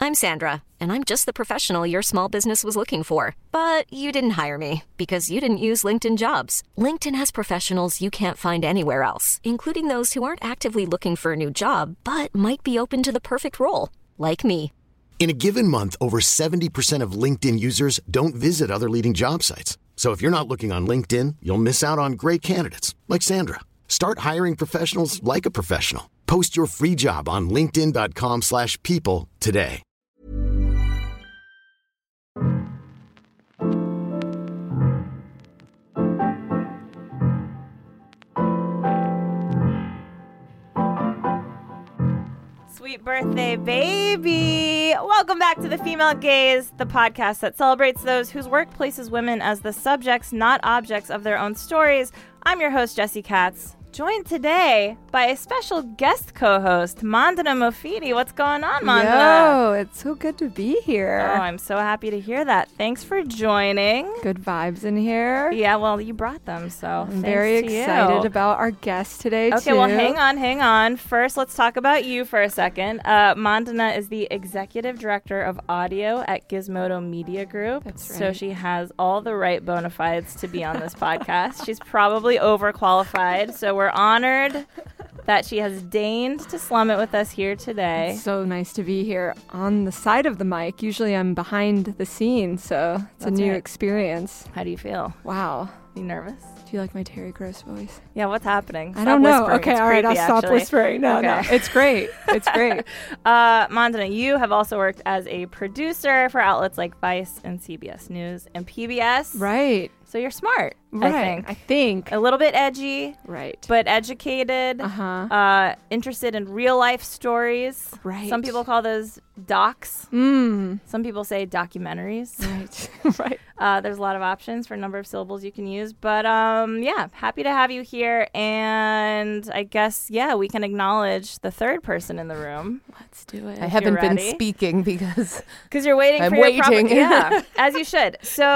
I'm Sandra, and I'm just the professional your small business was looking for. But you didn't hire me because you didn't use LinkedIn Jobs. LinkedIn has professionals you can't find anywhere else, including those who aren't actively looking for a new job, but might be open to the perfect role, like me. In a given month, over 70% of LinkedIn users don't visit other leading job sites. So if you're not looking on LinkedIn, you'll miss out on great candidates like Sandra. Start hiring professionals like a professional. Post your free job on linkedin.com/people today. Sweet birthday, baby. Welcome back to The Female Gaze, the podcast that celebrates those whose work places women as the subjects, not objects, of their own stories. I'm your host, Jessie Katz, joined today by a special guest co-host, Mandana Mofidi. What's going on, Mandana? Yo, it's so good to be here. Oh, I'm so happy to hear that. Thanks for joining. Good vibes in here. Yeah, well, you brought them, so I'm very excited about our guest today, Okay, well, hang on. First, let's talk about you for a second. Mandana is the executive director of audio at Gizmodo Media Group. That's right. So she has all the right bona fides to be on this podcast. She's probably overqualified, so we're honored that she has deigned to slum it with us here today. It's so nice to be here on the side of the mic. Usually I'm behind the scenes, so it's a new experience. How do you feel? Wow. You nervous? Do you like my Terry Gross voice? Yeah, what's happening? I don't know. Whispering. Okay, It's all right, I'll creepy, stop actually. whispering. No, it's great. It's great. Mandana, you have also worked as a producer for outlets like Vice and CBS News and PBS. Right. So you're smart, Right. I think. A little bit edgy, Right. but educated, interested in real life stories. Right. Some people call those docs. Some people say documentaries. Right. Right. There's a lot of options for a number of syllables you can use. But yeah, happy to have you here. And I guess, yeah, we can acknowledge the third person in the room. Let's do it. I haven't been ready. speaking because you're waiting I'm for your waiting. yeah, as you should.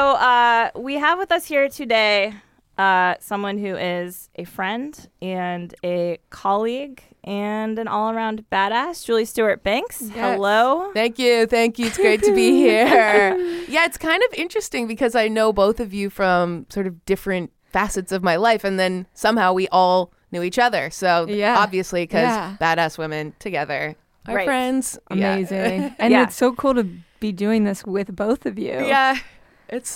So we have with us here today someone who is a friend and a colleague and an all-around badass, Julie Stewart-Banks. Yes. Hello. Thank you. It's great to be here. Yeah, it's kind of interesting because I know both of you from sort of different facets of my life, and then somehow we all knew each other. So obviously, because badass women together are Right. friends. Amazing. Yeah. And Yeah. it's so cool to be doing this with both of you. Yeah. It's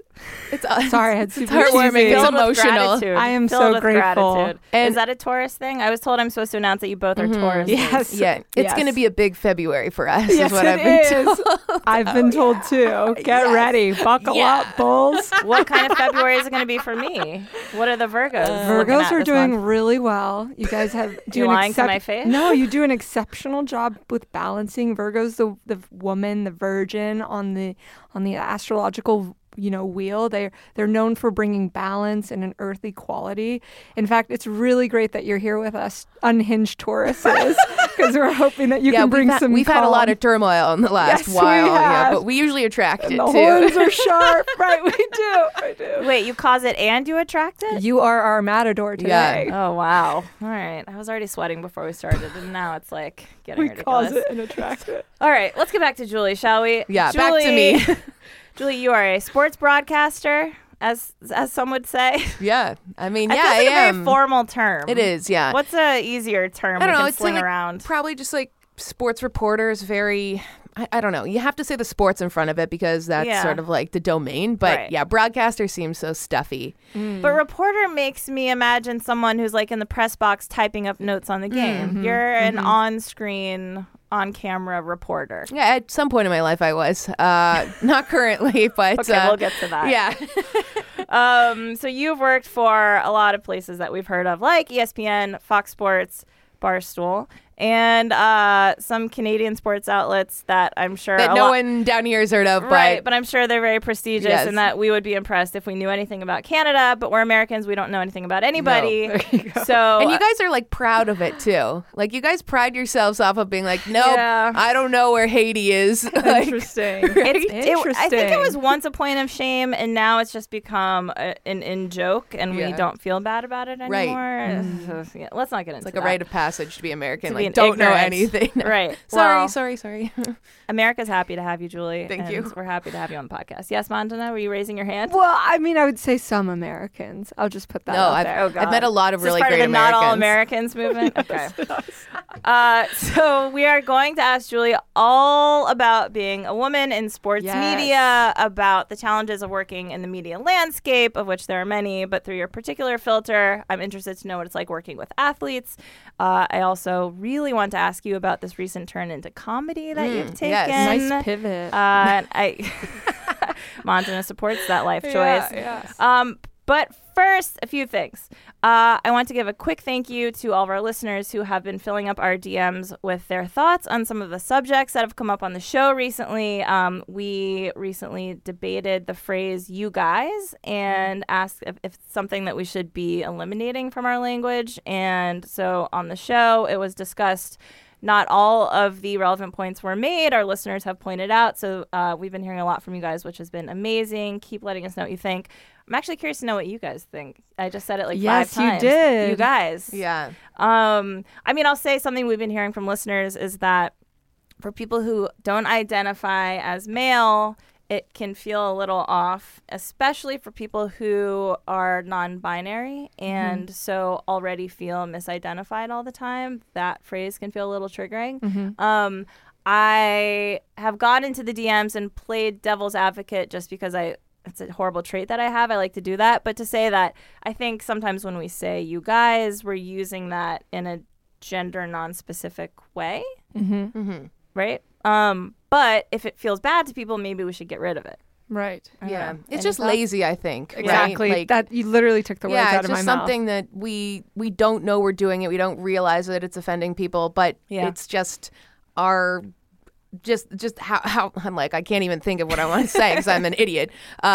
Sorry, I had super heartwarming. cheesy. It's Filled with emotional. gratitude. I am Filled so with grateful. gratitude. And- is that a Taurus thing? I was told I'm supposed to announce that you both are Taurus. Yes. Yeah, it's Yes. going to be a big February for us, Yes, is what it I've been is. told. I've been told too. Get ready. Buckle up, bulls. What kind of February is it going to be for me? What are the Virgos? looking Virgos at are this doing month? really well. You guys have do You're an lying to my face? No, you do an exceptional job with balancing Virgos, the woman, the virgin on the astrological wheel. They're known for bringing balance and an earthy quality. In fact, it's really great that you're here with us, unhinged Tauruses, because we're hoping that you can bring some. We've had a lot of turmoil in the last Yes, we while, have. but we usually attract And it the too. horns are sharp, right? We do. I do. Wait, you cause it and you attract it? You are our matador today. Oh, wow. All right. I was already sweating before we started, and now it's like getting We ridiculous. cause it and attract it. All right. Let's get back to Julie, shall we? Yeah, Julie, back to me. Julie, you are a sports broadcaster, as some would say. Yeah, I mean, I yeah, feel like I a very am. formal term. It is, yeah. What's a easier term I don't we know. can It's sling like around? probably just like sports reporters. Very, I don't know. You have to say the sports in front of it because that's Yeah. sort of like the domain. But Right. yeah, broadcaster seems so stuffy. But reporter makes me imagine someone who's like in the press box typing up notes on the game. You're an on-screen, on-camera reporter. Yeah, at some point in my life I was. Not currently, but Okay, we'll get to that. Yeah. So you've worked for a lot of places that we've heard of, like ESPN, Fox Sports, Barstool, and some Canadian sports outlets that I'm sure that no one down here has heard of, Right, but I'm sure they're very prestigious Yes. and that we would be impressed if we knew anything about Canada, but we're Americans, we don't know anything about anybody. There you go. So And you guys are like proud of it too. Like you guys pride yourselves off of being like, nope, Yeah. I don't know where Haiti is. Like, Interesting. I think it was once a point of shame, and now it's just become an in joke, and we Yeah. don't feel bad about it Right. anymore. Yeah, let's not get into like a that. rite of passage to be American. To like in don't know ignorance. anything. Right. Sorry. America's happy to have you, Julie. Thank and you. We're happy to have you on the podcast. Yes, Montana, were you raising your hand? Well, I mean, I would say some Americans. I'll just put that No, out there. I've met a lot of Is this really part great of the Not All Americans. Americans movement? Okay. So we are going to ask Julie all about being a woman in sports media, about the challenges of working in the media landscape, of which there are many, but through your particular filter, I'm interested to know what it's like working with athletes. I also really want to ask you about this recent turn into comedy that you've taken. Yes. Nice pivot. Montana supports that life choice. Yeah. But first, a few things. I want to give a quick thank you to all of our listeners who have been filling up our DMs with their thoughts on some of the subjects that have come up on the show recently. We recently debated the phrase "you guys" and asked if it's something that we should be eliminating from our language. And so on the show, it was discussed. Not all of the relevant points were made. Our listeners have pointed out. So we've been hearing a lot from you guys, which has been amazing. Keep letting us know what you think. I'm actually curious to know what you guys think. I just said it like 5 times. Yes, you did. You guys. Yeah. I mean, I'll say something we've been hearing from listeners is that for people who don't identify as male, it can feel a little off, especially for people who are non-binary and so already feel misidentified all the time. That phrase can feel a little triggering. I have gone into the DMs and played devil's advocate just because it's a horrible trait that I have. I like to do that. But to say that, I think sometimes when we say you guys, we're using that in a gender non-specific way. Right? But if it feels bad to people, maybe we should get rid of it. Right. Yeah. know. It's Any just thoughts? lazy, I think. Exactly. Right? Like, That you literally took the words out of my it's just mouth. something that we don't know we're doing it. We don't realize that it's offending people, but it's just our just how I'm like, I can't even think of what I want to say because I'm an idiot.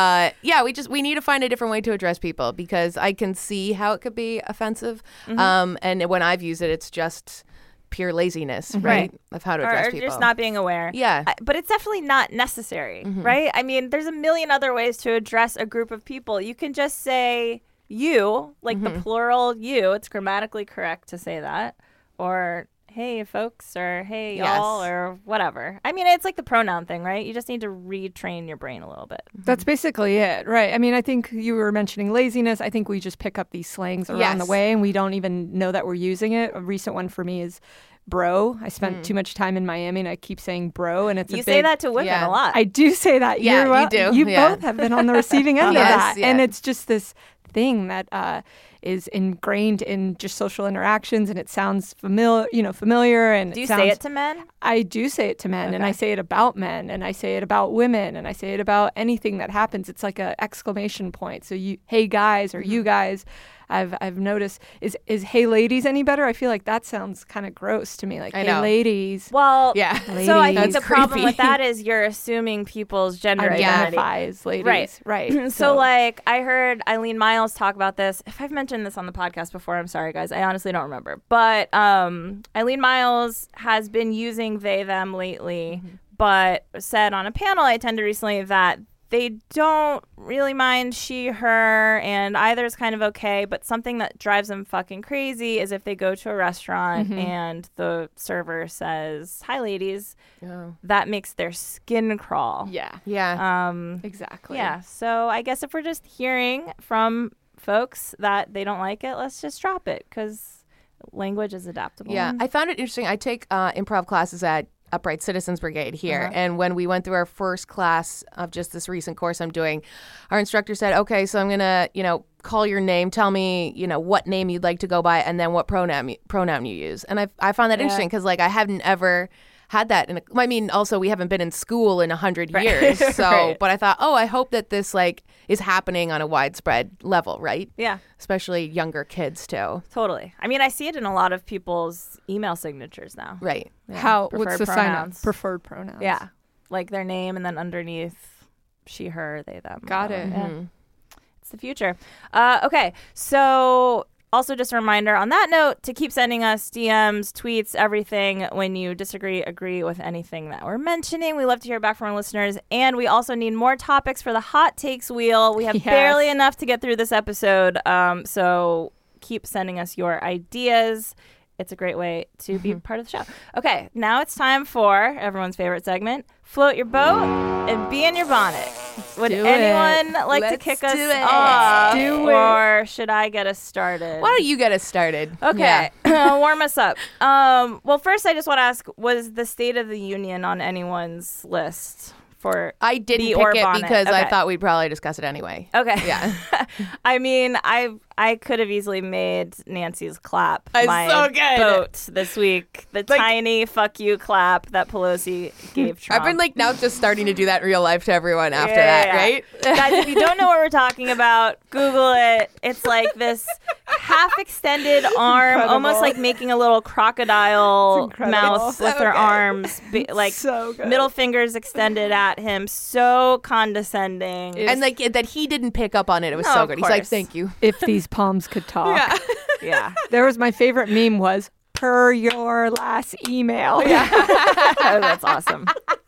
We need to find a different way to address people because I can see how it could be offensive. And when I've used it, it's just pure laziness, right? Of how to address or people. just not being aware. Yeah. But it's definitely not necessary, right? I mean, there's a million other ways to address a group of people. You can just say you, like the plural you. It's grammatically correct to say that. Or hey, folks, or hey, y'all, or whatever. I mean, it's like the pronoun thing, right? You just need to retrain your brain a little bit. That's basically it, right? I mean, I think you were mentioning laziness. I think we just pick up these slangs around the way and we don't even know that we're using it. A recent one for me is bro. I spent too much time in Miami and I keep saying bro, and it's you say that to women a lot. I do say that. Yeah, you do. You both have been on the receiving end of that. Yeah. And it's just this thing that is ingrained in just social interactions, and it sounds familiar. And do you say it to men? I do say it to men, and I say it about men, and I say it about women, and I say it about anything that happens. It's like an exclamation point. So hey guys, or you guys. I've noticed is hey ladies any better? I feel like that sounds kind of gross to me. Like hey ladies. Well, yeah. So I think Ladies. the problem with that is you're assuming people's gender identity. Identify as ladies. Right. So like I heard Eileen Myles talk about this. If I've mentioned this on the podcast before, I'm sorry guys. I honestly don't remember. But Eileen Myles has been using they them lately, but said on a panel I attended recently that they don't really mind she, her, and either is kind of okay, but something that drives them fucking crazy is if they go to a restaurant and the server says, hi, ladies. Oh. That makes their skin crawl. Yeah. Exactly. Yeah. So I guess if we're just hearing from folks that they don't like it, let's just drop it because language is adaptable. Yeah. I found it interesting. I take improv classes at Upright Citizens Brigade here. And when we went through our first class of just this recent course I'm doing, our instructor said, okay, so I'm going to, call your name, tell me, what name you'd like to go by, and then what pronoun you use. And I found that interesting because, I haven't ever had that. Also, we haven't been in school in 100 years. So, but I thought, I hope that this, is happening on a widespread level, right? Yeah. Especially younger kids, too. Totally. I mean, I see it in a lot of people's email signatures now. Right. Yeah. What's the pronouns. sign up? Preferred pronouns. Yeah. Like their name and then underneath she, her, they, them. Got it. Yeah. It's the future. Okay. So also just a reminder on that note to keep sending us DMs, tweets, everything when you disagree, agree with anything that we're mentioning. We love to hear back from our listeners. And we also need more topics for the hot takes wheel. We have barely enough to get through this episode. So keep sending us your ideas. it's a great way to be part of the show. Okay, now it's time for everyone's favorite segment, Float Your Boat and Be in Your Bonnet. Would anyone like to kick us off? Or should I get us started? Why don't you get us started? Okay, warm us up. Well, first I just want to ask, was the State of the Union on anyone's list? I didn't pick it because I thought we'd probably discuss it anyway. Okay. Yeah. I mean, I could have easily made Nancy's clap my so good. vote this week. The tiny fuck you clap that Pelosi gave Trump. I've been like now just starting to do that in real life to everyone after that, right? Guys, if you don't know what we're talking about, Google it. It's like this half extended arm, almost like making a little crocodile mouth with her arms, like so good. Middle fingers extended at him. So condescending. And like that he didn't pick up on it. It was so good. He's like, thank you. If these palms could talk. Yeah. There was my favorite meme was, per your last email. Yeah. Oh, that's awesome.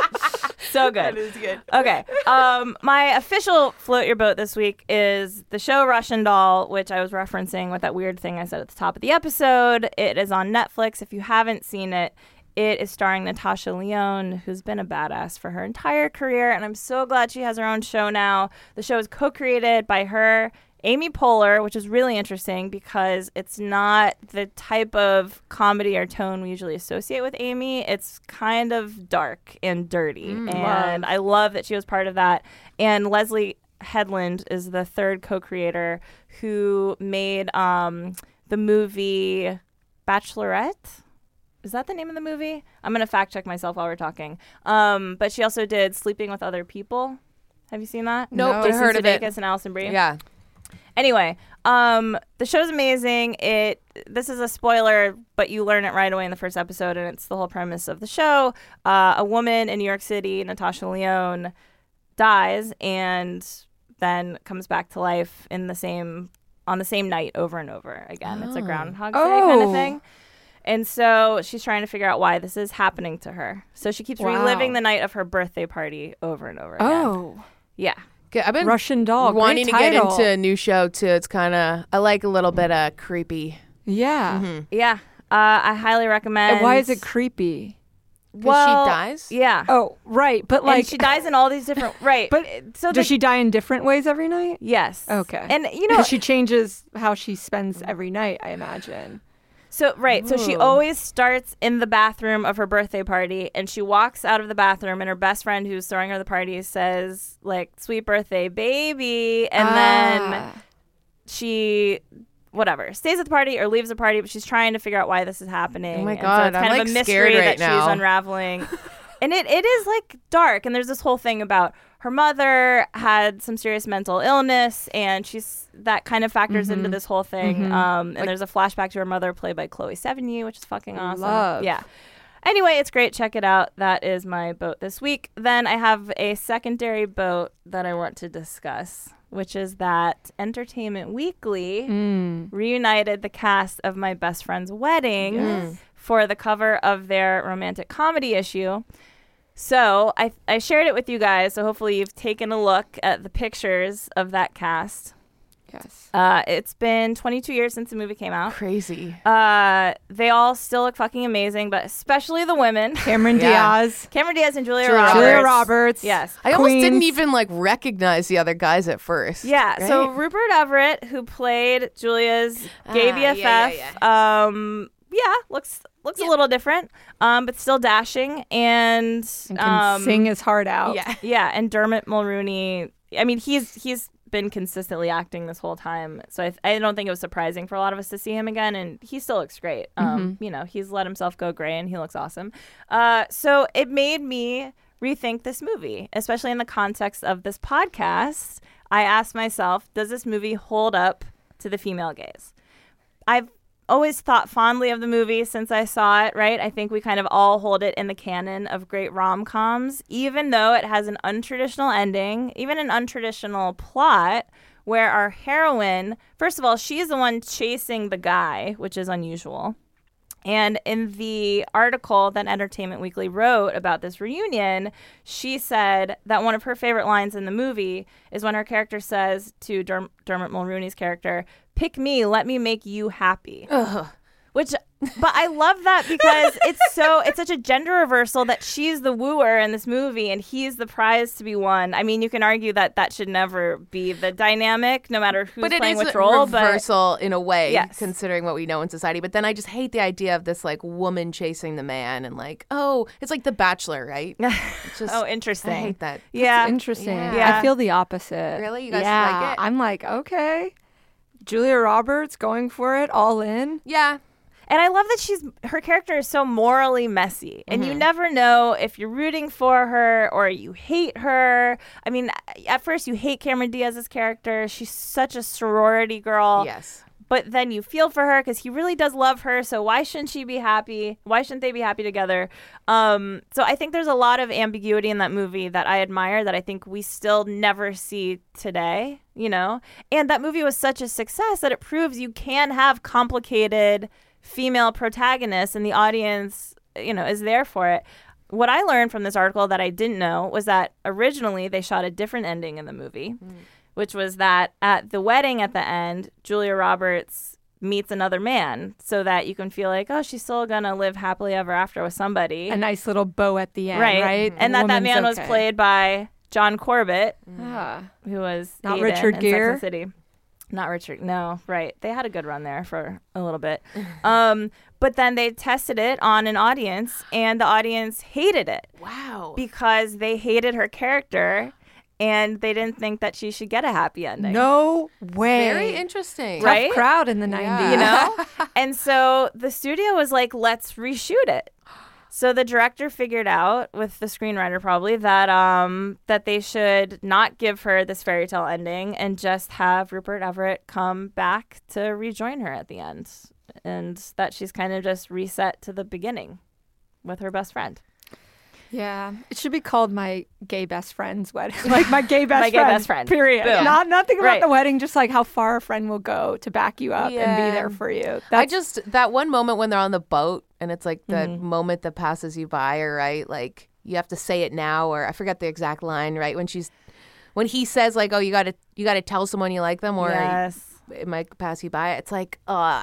So good. That is good. Okay. My official Float Your Boat this week is the show Russian Doll, which I was referencing with that weird thing I said at the top of the episode. It is on Netflix. If you haven't seen it, it is starring Natasha Lyonne, who's been a badass for her entire career, and I'm so glad she has her own show now. The show is co-created by her, Amy Poehler, which is really interesting because it's not the type of comedy or tone we usually associate with Amy. It's kind of dark and dirty, and I love that she was part of that. And Leslie Headland is the third co-creator who made the movie Bachelorette. Is that the name of the movie? I'm going to fact check myself while we're talking. But she also did Sleeping with Other People. Have you seen that? Nope, Jason I heard of it. Sudeikis and Alison Brie. Yeah. Anyway, the show's amazing. This is a spoiler, but you learn it right away in the first episode, and it's the whole premise of the show. A woman in New York City, Natasha Lyonne, dies and then comes back to life on the same night over and over again. It's a Groundhog Day kind of thing. And so she's trying to figure out why this is happening to her. So she keeps reliving the night of her birthday party over and over again. Oh. Yeah. I've been Russian Doll. wanting Great to get title. into a new show too. It's kind of, I like a little bit of creepy. Yeah. Mm-hmm. Yeah. I highly recommend. And why is it creepy? Because she dies? Yeah. Oh, right. But like and she dies in all these different right. But so does she die in different ways every night? Yes. Okay. And you know she changes how she spends every night, I imagine. So she always starts in the bathroom of her birthday party, and she walks out of the bathroom, and her best friend who's throwing her the party says, like, "Sweet birthday, baby," and then she stays at the party or leaves the party, but she's trying to figure out why this is happening. Oh my And God, so it's kind I'm of like a mystery scared right that now. she's unraveling. And it is like dark, and there's this whole thing about her mother had some serious mental illness, and that kind of factors into this whole thing. And there's a flashback to her mother, played by Chloe Sevigny, which is fucking awesome. Love. Yeah. Anyway, it's great. Check it out. That is my boat this week. Then I have a secondary boat that I want to discuss, which is that Entertainment Weekly reunited the cast of My Best Friend's Wedding for the cover of their romantic comedy issue. So I shared it with you guys, so hopefully you've taken a look at the pictures of that cast. Yes. It's been 22 years since the movie came out. Crazy. They all still look fucking amazing, but especially the women. Cameron Diaz. Cameron Diaz and Julia Roberts. Yes. I almost didn't even like recognize the other guys at first. Yeah. Right? So Rupert Everett, who played Julia's gay BFF, looks a little different, but still dashing and can sing his heart out. Yeah. Yeah, and Dermot Mulroney. I mean, he's been consistently acting this whole time, so I don't think it was surprising for a lot of us to see him again, and he still looks great. You know, he's let himself go gray, and he looks awesome. So it made me rethink this movie, especially in the context of this podcast. I asked myself, does this movie hold up to the female gaze? I've always thought fondly of the movie since I saw it, right? I think we kind of all hold it in the canon of great rom-coms, even though it has an untraditional ending, even an untraditional plot, where our heroine, first of all, she's the one chasing the guy, which is unusual. And in the article that Entertainment Weekly wrote about this reunion, she said that one of her favorite lines in the movie is when her character says to Dermot Mulroney's character, "Pick me, let me make you happy." Ugh. Which But I love that because it's such a gender reversal that she's the wooer in this movie and he's the prize to be won. I mean, you can argue that should never be the dynamic, no matter who's playing which role. But it is a reversal in a way, yes, considering what we know in society. But then I just hate the idea of this like woman chasing the man and like, oh, it's like The Bachelor, right? Just, oh, interesting. I hate that. Yeah, that's interesting. Yeah. I feel the opposite. Really, you guys like it? I'm like, okay, Julia Roberts going for it, all in. Yeah. And I love that her character is so morally messy. And you never know if you're rooting for her or you hate her. I mean, at first you hate Cameron Diaz's character. She's such a sorority girl. Yes. But then you feel for her because he really does love her. So why shouldn't she be happy? Why shouldn't they be happy together? So I think there's a lot of ambiguity in that movie that I admire that I think we still never see today, you know? And that movie was such a success that it proves you can have complicated female protagonists and the audience, you know, is there for it. What I learned from this article that I didn't know was that originally they shot a different ending in the movie, which was that at the wedding at the end, Julia Roberts meets another man so that you can feel like, oh, she's still going to live happily ever after with somebody. A nice little bow at the end, right? And that man was played by John Corbett, who was not Aiden Richard in Gere. Sex and the City. Not Richard. No, right. They had a good run there for a little bit. But then they tested it on an audience, and the audience hated it. Wow. Because they hated her character, and they didn't think that she should get a happy ending. No way. Very interesting. Tough Right? crowd in the 90s. You know? And so the studio was like, let's reshoot it. So the director figured out, with the screenwriter probably, that that they should not give her this fairy tale ending and just have Rupert Everett come back to rejoin her at the end. And that she's kind of just reset to the beginning with her best friend. Yeah. It should be called My Gay Best Friend's Wedding. Like my gay best My friend. Gay Best Friend. Period. Boom. Nothing about Right. the wedding, just like how far a friend will go to back you up and be there for you. That one moment when they're on the boat and it's like the moment that passes you by, or right, like you have to say it now, or I forget the exact line, right? When he says like, oh, you gotta tell someone you like them, or Yes. it might pass you by. It's like,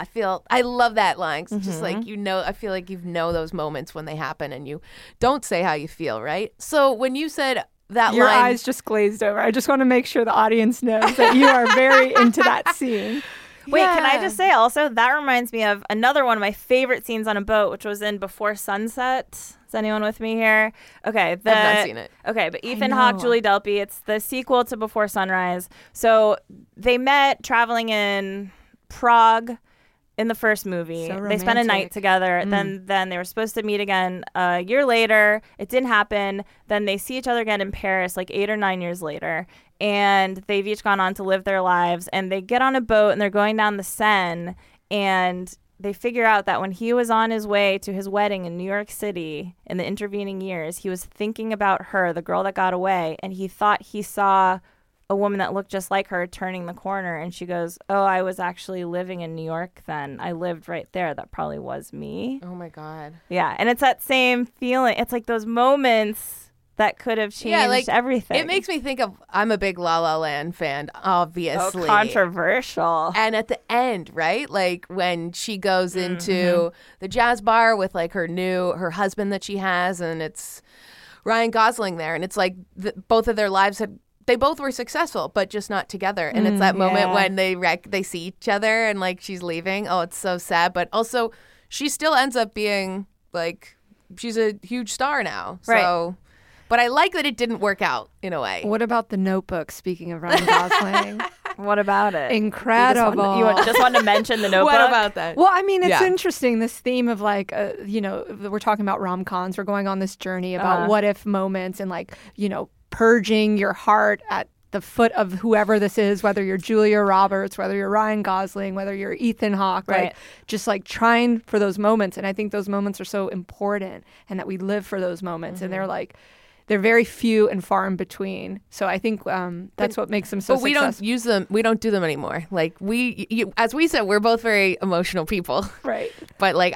I love that line. It's just like, I feel like you know those moments when they happen and you don't say how you feel, right? So when you said that Your line, eyes just glazed over. I just want to make sure the audience knows that you are very into that scene. Wait, can I just say also, that reminds me of another one of my favorite scenes on a boat, which was in Before Sunset. Is anyone with me here? Okay. I've not seen it. Okay, but Ethan Hawke, Julie Delpy, it's the sequel to Before Sunrise. So they met traveling in Prague in the first movie. So they spent a night together. Then they were supposed to meet again a year later. It didn't happen. Then they see each other again in Paris like 8 or 9 years later. And they've each gone on to live their lives. And they get on a boat and they're going down the Seine. And they figure out that when he was on his way to his wedding in New York City in the intervening years, he was thinking about her, the girl that got away. And he thought he saw a woman that looked just like her turning the corner. And she goes, oh, I was actually living in New York then. I lived right there. That probably was me. oh my God. Yeah. And it's that same feeling. It's like those moments that could have changed everything. It makes me think of, I'm a big La La Land fan, obviously. Oh, controversial. And at the end, right? Like when she goes into the jazz bar with like her husband that she has, and it's Ryan Gosling there. And it's like both of their lives they both were successful, but just not together. And it's that moment when they see each other and like she's leaving. Oh, it's so sad. But also she still ends up being like, she's a huge star now. So. Right. But I like that it didn't work out in a way. What about The Notebook, speaking of Ryan Gosling? What about it? Incredible. You just wanted to mention The Notebook? What about that? Well, I mean, it's interesting, this theme of like, we're talking about rom-coms. We're going on this journey about what if moments and like, purging your heart at the foot of whoever this is, whether you're Julia Roberts, whether you're Ryan Gosling, whether you're Ethan Hawke, right. like just like trying for those moments. And I think those moments are so important and that we live for those moments. And they're very few and far in between. So I think that's what makes them so successful. But we don't use them. We don't do them anymore. Like as we said, we're both very emotional people. Right. But like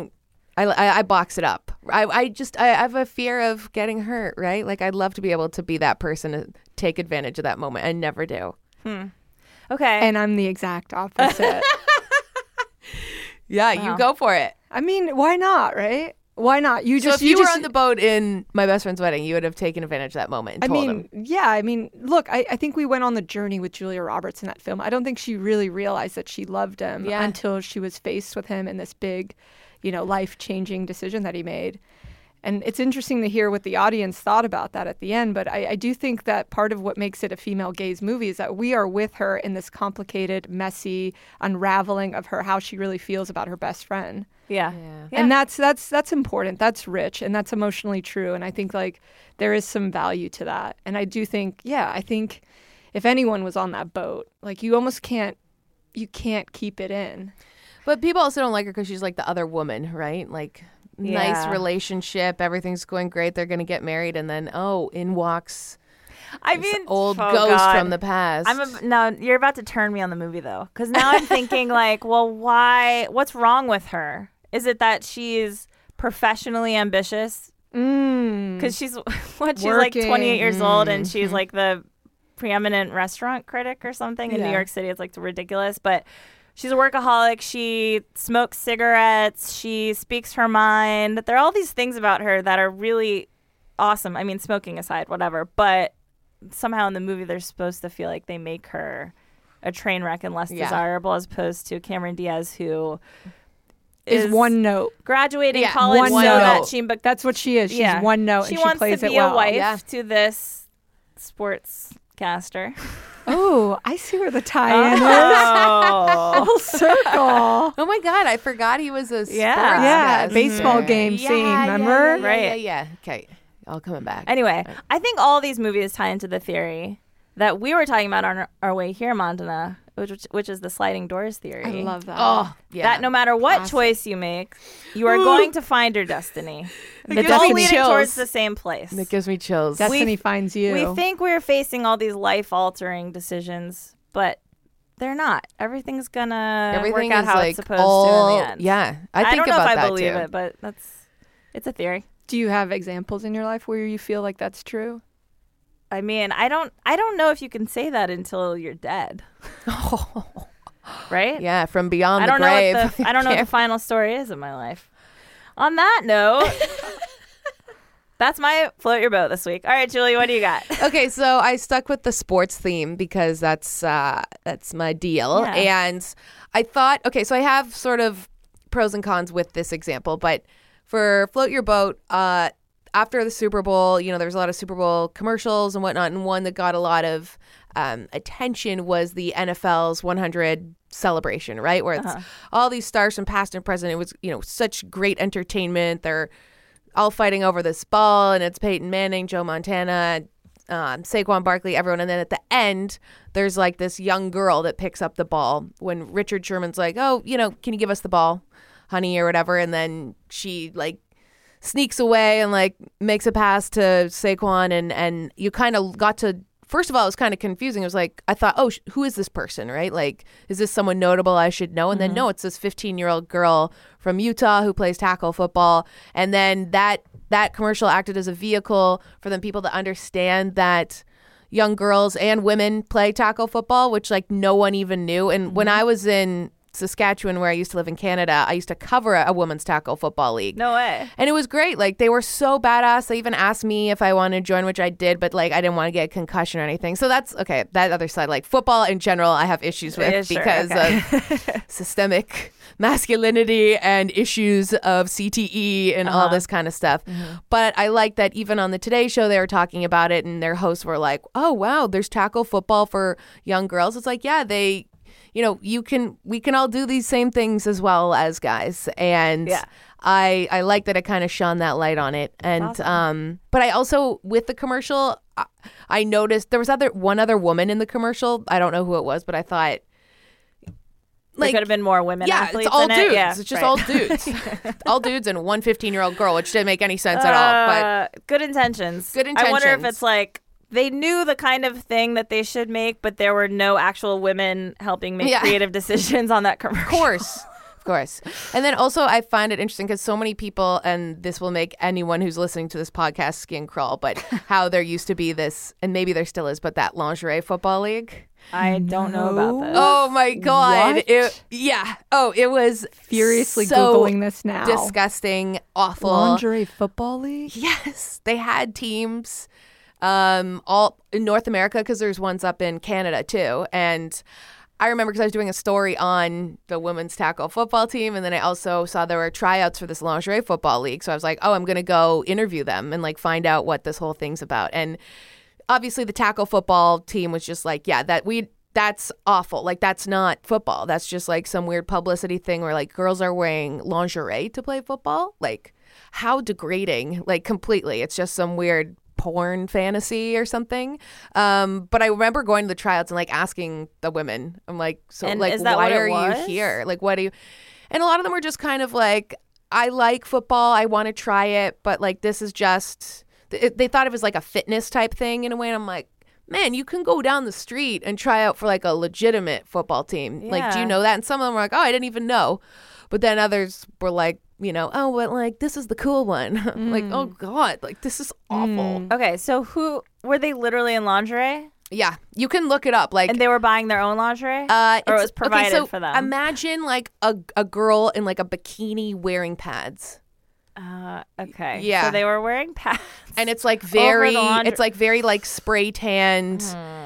I box it up. I have a fear of getting hurt, right? Like I'd love to be able to be that person to take advantage of that moment. I never do. Okay. And I'm the exact opposite. Yeah, you go for it. I mean, why not, right? Why not? So if you were on the boat in My Best Friend's Wedding, you would have taken advantage of that moment and told him. Yeah. I mean, look, I think we went on the journey with Julia Roberts in that film. I don't think she really realized that she loved him until she was faced with him in this big, life-changing decision that he made. And it's interesting to hear what the audience thought about that at the end. But I do think that part of what makes it a female gaze movie is that we are with her in this complicated, messy unraveling of how she really feels about her best friend. Yeah. And that's important. That's rich and that's emotionally true. And I think there is some value to that. And I do think, I think if anyone was on that boat, you almost can't keep it in. But people also don't like her because she's like the other woman, right? Nice relationship, everything's going great, they're going to get married, and then in walks old ghost from the past. Now you're about to turn me on the movie though, because now I'm thinking well, why? What's wrong with her? Is it that she's professionally ambitious? Because she's like 28 years old, and she's like the preeminent restaurant critic or something in New York City. It's ridiculous, but. She's a workaholic. She smokes cigarettes. She speaks her mind. There are all these things about her that are really awesome. I mean, smoking aside, whatever. But somehow in the movie, they're supposed to feel like they make her a train wreck and less desirable, as opposed to Cameron Diaz, who is one note. Graduating college, one note. But that's what she is. She's one note, and she plays it well. She wants to be a wife to this sportscaster. Oh, I see where the tie-in is. Full circle. Oh my God, I forgot he was a sports baseball game scene, remember? Right. Yeah. Okay, all coming back. Anyway, I think all these movies tie into the theory that we were talking about on our way here, Mandana, which is the sliding doors theory. I love that. Oh, yeah. That no matter what choice you make, you are going to find your destiny. It's all leading towards the same place. It gives me chills. Destiny finds you. We think we're facing all these life-altering decisions, but they're not. Everything's gonna work out how it's supposed to in the end. Yeah, I don't know about if I that believe too. it, but it's a theory. Do you have examples in your life where you feel like that's true? I mean, I don't know if you can say that until you're dead. Right? Yeah, from beyond the grave. I don't know what the final story is of my life. On that note, that's my float your boat this week. All right, Julie, what do you got? Okay, so I stuck with the sports theme because that's my deal. Yeah. And I thought, okay, so I have sort of pros and cons with this example, but for float your boat, after the Super Bowl, there was a lot of Super Bowl commercials and whatnot, and one that got a lot of attention was the NFL's 100 celebration, right? Where it's all these stars from past and present. It was, such great entertainment. They're all fighting over this ball, and it's Peyton Manning, Joe Montana, Saquon Barkley, everyone. And then at the end, there's this young girl that picks up the ball when Richard Sherman's like, oh, can you give us the ball, honey, or whatever? And then she sneaks away and makes a pass to Saquon, and you kind of got to, first of all, it was kind of confusing. It was I thought, oh, who is this person, right? Is this someone notable I should know? And then no, it's this 15-year-old girl from Utah who plays tackle football. And then that commercial acted as a vehicle for them people to understand that young girls and women play tackle football, which no one even knew. And when I was in Saskatchewan, where I used to live in Canada, I used to cover a women's tackle football league. No way. And it was great. They were so badass. They even asked me if I wanted to join, which I did, but I didn't want to get a concussion or anything. So that's okay. That other side, football in general, I have issues with because of systemic masculinity and issues of CTE and all this kind of stuff. But I like that even on the Today Show, they were talking about it, and their hosts were like, oh, wow, there's tackle football for young girls. It's they we can all do these same things as well as guys. And I like that it kind of shone that light on it. And awesome. But I also, with the commercial, I noticed there was one other woman in the commercial. I don't know who it was, but I thought there could have been more women athletes it's all in dudes. It. Yeah, it's just all dudes. All dudes and one 15-year-old girl, which didn't make any sense at all. But good intentions. Good intentions. I wonder if it's they knew the kind of thing that they should make, but there were no actual women helping make creative decisions on that commercial. Of course. And then also I find it interesting because so many people, and this will make anyone who's listening to this podcast skin crawl, but how there used to be this, and maybe there still is, but that lingerie football league. I don't know about this. Oh my God. What? It was Furiously so Googling this now. disgusting, awful. Lingerie football league? Yes. They had teams all in North America because there's ones up in Canada too. And I remember because I was doing a story on the women's tackle football team, and then I also saw there were tryouts for this lingerie football league. So I was like, oh, I'm going to go interview them and like find out what this whole thing's about. And obviously the tackle football team was just like, yeah, that's awful. Like, that's not football. That's just like some weird publicity thing where like girls are wearing lingerie to play football. Like, how degrading, like completely. It's just some weird porn fantasy or something. But I remember going to the tryouts and like asking the women, I'm like, so And like, is that why what it are you was? here? Like, what do you? And a lot of them were just kind of like, I like football. I want to try it. But like, this is just, they thought it was like a fitness type thing in a way. And I'm like, man, you can go down the street and try out for like a legitimate football team. Like, do you Yeah. know that? And some of them were like, oh, I didn't even know. But then others were like, you know, oh, but like, this is the cool one. Like, oh God, like this is awful. Okay, so who were they literally in lingerie? Yeah, you can look it up. Like, And they were buying their own lingerie? Or it it's- was provided so for them? Imagine like a girl in like a bikini wearing pads. Okay. Yeah. So they were wearing pads. And it's like very, laundry- it's like very like spray tanned,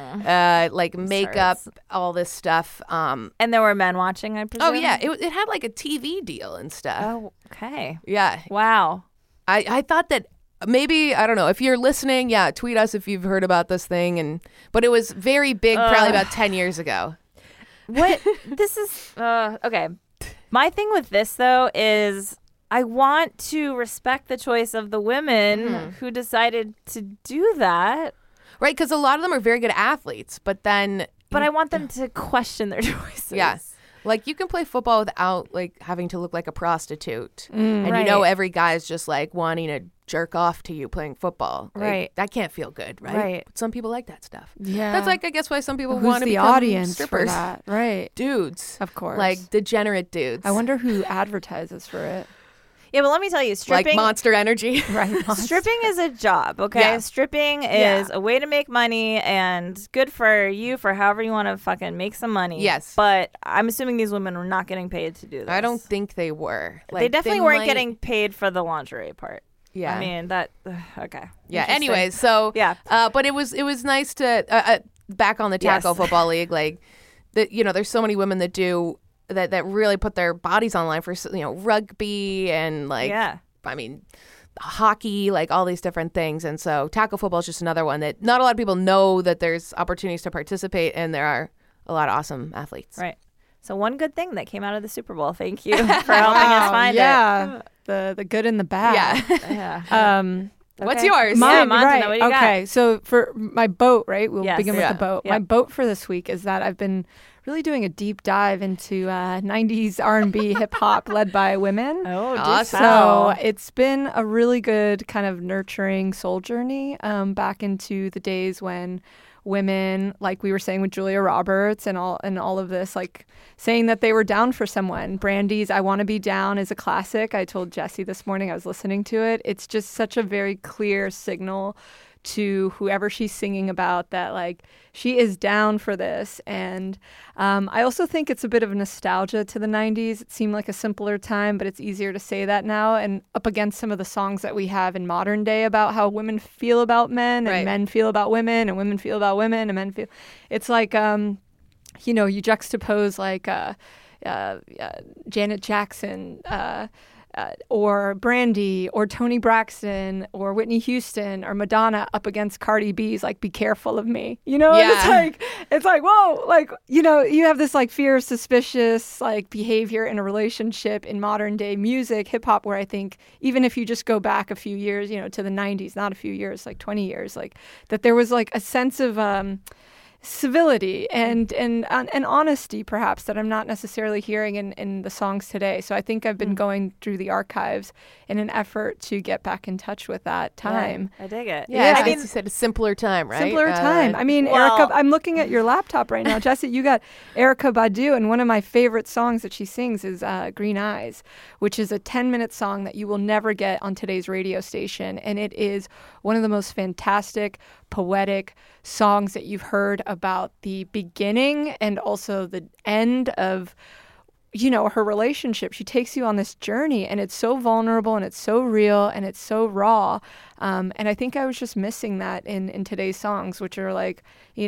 like makeup, hurts. all this stuff. And there were men watching, I presume? Oh yeah, it had like a TV deal and stuff. Oh, okay. Yeah, Wow. I thought that maybe, I don't know, if you're listening, yeah, tweet us if you've heard about this thing. But it was very big, probably about 10 years ago. What? This is, okay. My thing with this, though, is I want to respect the choice of the women who decided to do that, Right, because a lot of them are very good athletes, but then, but I want them to question their choices. yeah. Like, you can play football without, like, having to look like a prostitute. And right. you know every guy's just, like, wanting to jerk off to you playing football. Like, Right. that can't feel good, right? Right. But some people like that stuff. Yeah. That's, like, I guess why some people Who's want to the become audience strippers. for that? Right. Dudes. Of course. Like, degenerate dudes. I wonder who advertises for it. Yeah, but let me tell you, Like stripping Monster Energy. Right. stripping is a job, okay? Yeah. Stripping Yeah. is a way to make money and good for you for however you want to fucking make some money. Yes. But I'm assuming these women were not getting paid to do this. I don't think they were. Like, they definitely weren't might- getting paid for the lingerie part. Yeah. I mean, that, okay. Yeah. Interesting. Anyways, so Yeah. but it was nice to back on the tackle Yes. football league. Like, there's so many women that do that really put their bodies on line for rugby and like Yeah. I mean hockey, like all these different things. And so tackle football is just another one that not a lot of people know that there's opportunities to participate, and there are a lot of awesome athletes. Right. So one good thing that came out of the Super Bowl. Thank you for helping us find yeah. The good and the bad. Yeah. it. Yeah. What's Okay. yours? Yeah, Mine, Montana, right. what do you got? Okay, so for my boat, right? We'll Yes. begin with Yeah. the boat. Yep. My boat for this week is that I've been really doing a deep dive into 90s R&B hip hop led by women. Oh, do Awesome. tell. So it's been a really good kind of nurturing soul journey back into the days when women, like we were saying with Julia Roberts and all of this, like saying that they were down for someone. Brandy's I Want to Be Down is a classic. I told Jesse this morning, I was listening to it. It's just such a very clear signal to whoever she's singing about that like she is down for this. And I also think it's a bit of nostalgia to the 90s. It seemed like a simpler time, but it's easier to say that now, and up against some of the songs that we have in modern day about how women feel about men and Right. men feel about women and women feel about women and men feel. It's like you juxtapose like Janet Jackson or Brandy or Toni Braxton or Whitney Houston or Madonna up against Cardi B's like Be Careful of Me, and Yeah. it's like whoa, like you have this like fear, suspicious like behavior in a relationship in modern day music, hip hop, where I think even if you just go back a few years, to the 90s, not a few years, like 20 years, like that there was like a sense of civility and honesty perhaps that I'm not necessarily hearing in the songs today. So I think I've been going through the archives in an effort to get back in touch with that time. I dig it. Yeah, Yeah. I mean, you said a simpler time, right? Simpler time. I mean, well- Erykah, I'm looking at your laptop right now. Jesse, you got Erykah Badu, and one of my favorite songs that she sings is Green Eyes, which is a 10-minute song that you will never get on today's radio station. And it is one of the most fantastic, poetic songs that you've heard about the beginning and also the end of, you know, her relationship. She takes you on this journey, and it's so vulnerable and it's so real and it's so raw. And I think I was just missing that in today's songs, which are like,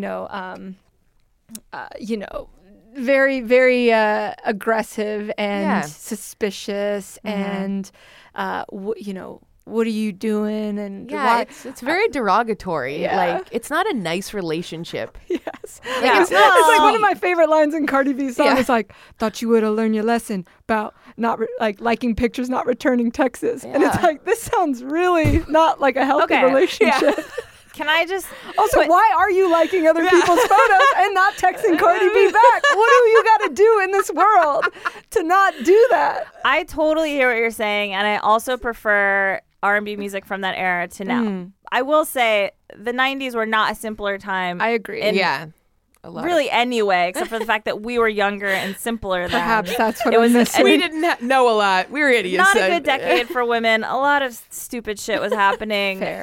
very, very aggressive and suspicious and, what are you doing? And it's very derogatory. Like, it's not a nice relationship. Yes. It's like one of my favorite lines in Cardi B's song is like, thought you would have learned your lesson about not liking pictures, not returning texts. And it's like, this sounds really not like a healthy relationship. Can I just... Also, why are you liking other people's photos and not texting Cardi B back? What do you got to do in this world to not do that? I totally hear what you're saying, and I also prefer R&B music from that era to now. I will say the 90s were not a simpler time. I agree. Really anyway, except for the fact that we were younger and simpler then. Perhaps that's what it was missing. We didn't know a lot. We were idiots. Not a good decade for women. A lot of stupid shit was happening. Fair.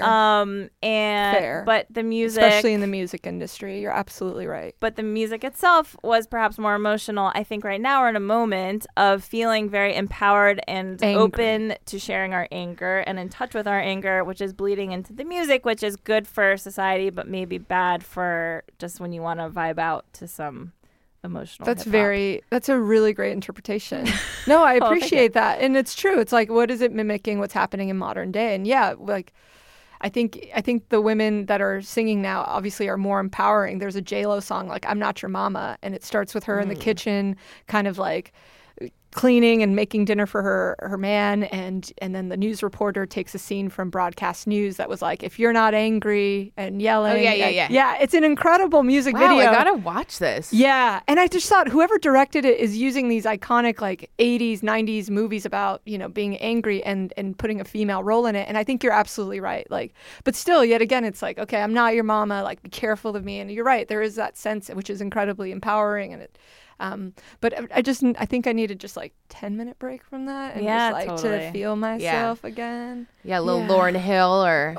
But the music, especially in the music industry, you're absolutely right. But the music itself was perhaps more emotional. I think right now we're in a moment of feeling very empowered and open to sharing our anger and in touch with our anger, which is bleeding into the music, which is good for society, but maybe bad for just when you want to vibe out to some emotional hip-hop. That's a really great interpretation. No, I appreciate that. And it's true. It's like, what is it mimicking what's happening in modern day? And I think the women that are singing now obviously are more empowering. There's a J-Lo song like I'm Not Your Mama, and it starts with her in the kitchen kind of like cleaning and making dinner for her man, and then the news reporter takes a scene from broadcast news that was like, if you're not angry and yelling. It's an incredible music video. I gotta watch this. And I just thought whoever directed it is using these iconic like 80s 90s movies about being angry and putting a female role in it. And I think you're absolutely right. Like, but still, yet again, it's like, okay, I'm not your mama, like be careful of me. And you're right, there is that sense which is incredibly empowering, and it but I think I needed just like 10-minute break from that and to feel myself again. Yeah, a little Lauryn Hill or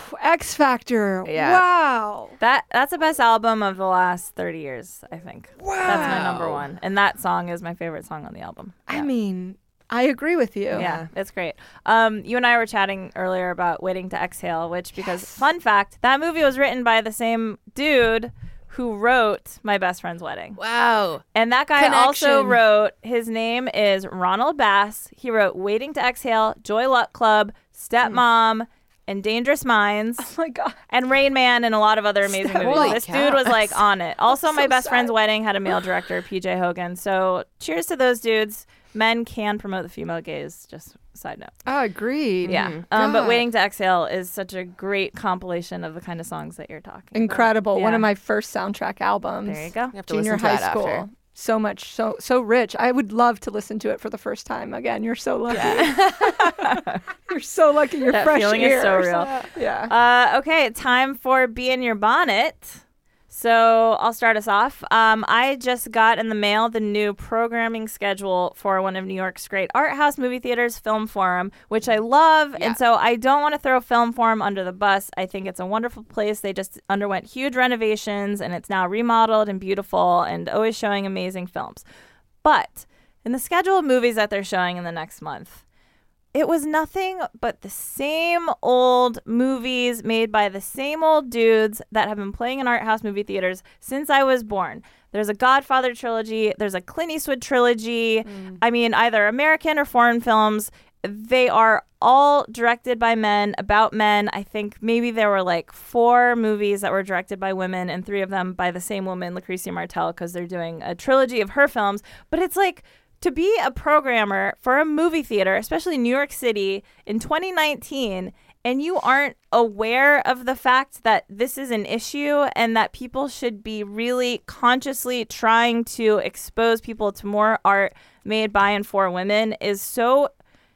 X Factor. Yeah. Wow. That's the best album of the last 30 years, I think. Wow. That's my number one. And that song is my favorite song on the album. Yeah. I mean, I agree with you. Yeah, it's great. You and I were chatting earlier about Waiting to Exhale, because fun fact, that movie was written by the same dude who wrote My Best Friend's Wedding. Wow. And that guy also wrote, his name is Ronald Bass. He wrote Waiting to Exhale, Joy Luck Club, Stepmom, and Dangerous Minds. Oh my God. And Rain Man and a lot of other amazing movies. This dude was like on it. Also, My Best Friend's Wedding had a male director, PJ Hogan. So cheers to those dudes. Men can promote the female gaze, just side note. Oh, agreed. Yeah. But Waiting to Exhale is such a great compilation of the kind of songs that you're talking about. Incredible. Yeah. One of my first soundtrack albums. There you go. You have to junior listen to high that school. After. So much, so rich. I would love to listen to it for the first time again. You're so lucky. Yeah. You're so lucky. You're that fresh feeling ears. Is so real. Yeah. Okay, time for Bee in Your Bonnet. So I'll start us off. I just got in the mail the new programming schedule for one of New York's great art house movie theaters, Film Forum, which I love. Yeah. And so I don't want to throw Film Forum under the bus. I think it's a wonderful place. They just underwent huge renovations, and it's now remodeled and beautiful and always showing amazing films. But in the schedule of movies that they're showing in the next month, it was nothing but the same old movies made by the same old dudes that have been playing in art house movie theaters since I was born. There's a Godfather trilogy. There's a Clint Eastwood trilogy. I mean, either American or foreign films. They are all directed by men, about men. I think maybe there were like 4 movies that were directed by women and 3 of them by the same woman, Lucretia Martel, because they're doing a trilogy of her films. But it's like, to be a programmer for a movie theater, especially New York City in 2019, and you aren't aware of the fact that this is an issue and that people should be really consciously trying to expose people to more art made by and for women is so...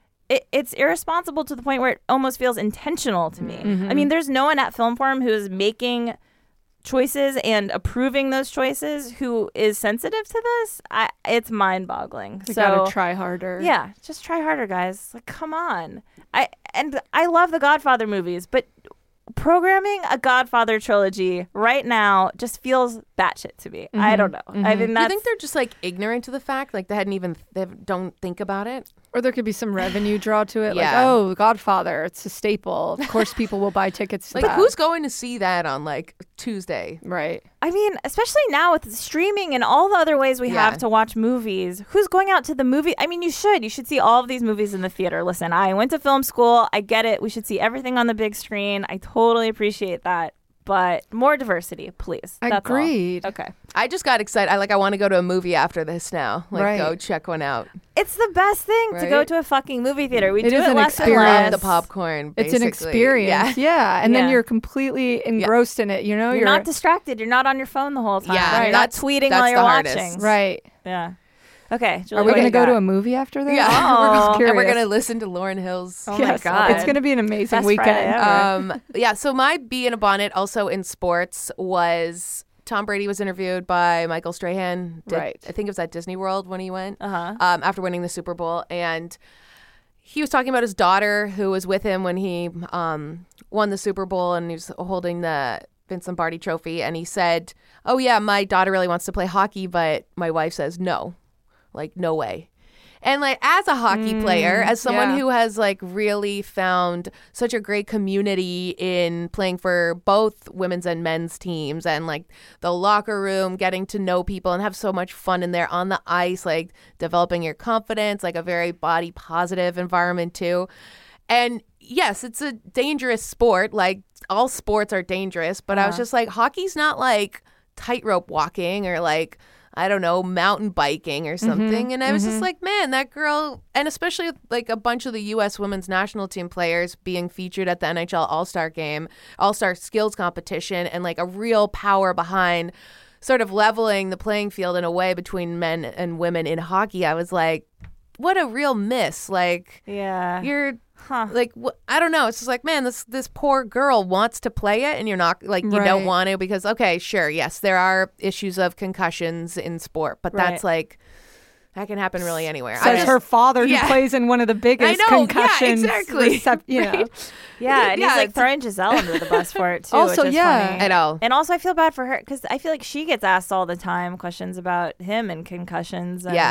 It's irresponsible to the point where it almost feels intentional to me. Mm-hmm. I mean, there's no one at Film Forum who is making choices and approving those choices who is sensitive to this. It's mind-boggling. You gotta try harder. Yeah, just try harder, guys. Like, come on. I love the Godfather movies, but programming a Godfather trilogy right now just feels batshit to me. I don't know. I think Do you think they're just like ignorant to the fact, like they don't think about it? Or there could be some revenue draw to it. Yeah. Like, oh, Godfather, it's a staple. Of course, people will buy tickets to Like, that. who's going to see that on like Tuesday? Right. I mean, especially now with streaming and all the other ways we have to watch movies. Who's going out to the movie? I mean, you should see all of these movies in the theater. Listen, I went to film school. I get it. We should see everything on the big screen. I totally appreciate that. But more diversity, please. That's Agreed. all. Okay. I just got excited. I want to go to a movie after this now. Like, go check one out. It's the best thing to go Right? to a fucking movie theater. We It do is it an less and experience. I less. love the popcorn. It's an basically. experience. Yeah. And then Yeah. you're completely engrossed in it. You know, You're not distracted. You're not on your phone the whole time. Yeah, You're not that's- tweeting that's while you're the hardest. watching. right. Yeah. Okay. Julie, Are we what do going to you go to got? a movie after this? Yeah, Oh. and we're Curious. gonna listen to Lauryn Hill's. Oh my Yes. God. It's going to be an amazing Best weekend. Friday ever. Yeah, so my bee in a bonnet also in sports was Tom Brady was interviewed by Michael Strahan. Right. I think it was at Disney World when he went Uh-huh. after winning the Super Bowl. And he was talking about his daughter who was with him when he won the Super Bowl, and he was holding the Vince Lombardi trophy. And he said, oh, yeah, my daughter really wants to play hockey, but my wife says no. Like, no way. And like as a hockey player, as someone yeah. who has like really found such a great community in playing for both women's and men's teams, and like the locker room, getting to know people and have so much fun in there on the ice, like developing your confidence, like a very body positive environment too. And yes, it's a dangerous sport. Like all sports are dangerous, but I was just like, hockey's not like tightrope walking or like, I don't know, mountain biking or something. And I was just like, man, that girl, and especially like a bunch of the U.S. women's national team players being featured at the NHL All-Star game, All-Star skills competition, and like a real power behind sort of leveling the playing field in a way between men and women in hockey. I was like, what a real miss. Like, you're like, I don't know. It's just like, man, this poor girl wants to play it, and you're not like, you don't want to because, okay, sure, yes, there are issues of concussions in sport, but that's like, that can happen really anywhere. Says her father, who plays in one of the biggest concussions. Yeah, exactly. You know. Yeah, and he's like throwing Giselle under the bus for it too. Also, which is yeah. funny. I know. And also, I feel bad for her because I feel like she gets asked all the time questions about him and concussions. And,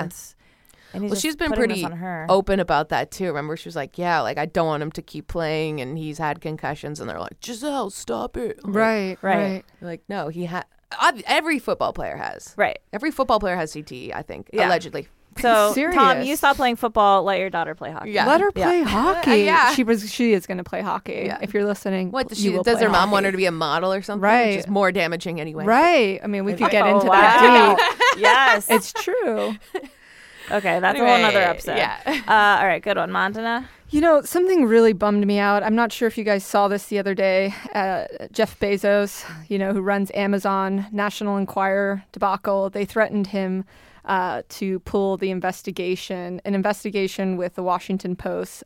and well, she's been pretty open about that too. Remember, she was like, yeah, like I don't want him to keep playing, and he's had concussions, and they're like, Giselle, stop it. I'm Right. like, no, he had. Every football player has. Right. Every football player has CTE, I think, allegedly. So, Serious. Tom, you stop playing football. Let your daughter play hockey. Yeah. Let her play hockey. Yeah. She is going to play hockey. Yeah. If you're listening, What does you will does play her mom hockey. want her to be a model or something? Right. Which is more damaging anyway. Right. I mean, we could get into wow. that deep. Yes. It's true. Okay, that's a whole nother episode. Yeah. All right, good one, Montana. You know, something really bummed me out. I'm not sure if you guys saw this the other day. Jeff Bezos, who runs Amazon, National Enquirer debacle, they threatened him to pull an investigation with the Washington Post.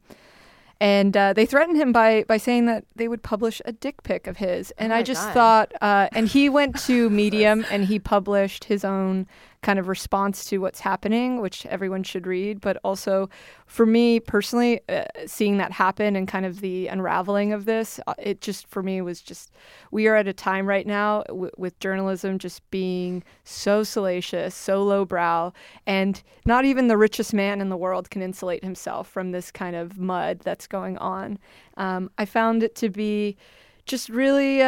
And they threatened him by saying that they would publish a dick pic of his. And I just thought, and he went to Medium and he published his own kind of response to what's happening, which everyone should read. But also for me personally, seeing that happen and kind of the unraveling of this, it just, for me, was just, we are at a time right now with journalism just being so salacious, so lowbrow, and not even the richest man in the world can insulate himself from this kind of mud that's going on. I found it to be just really,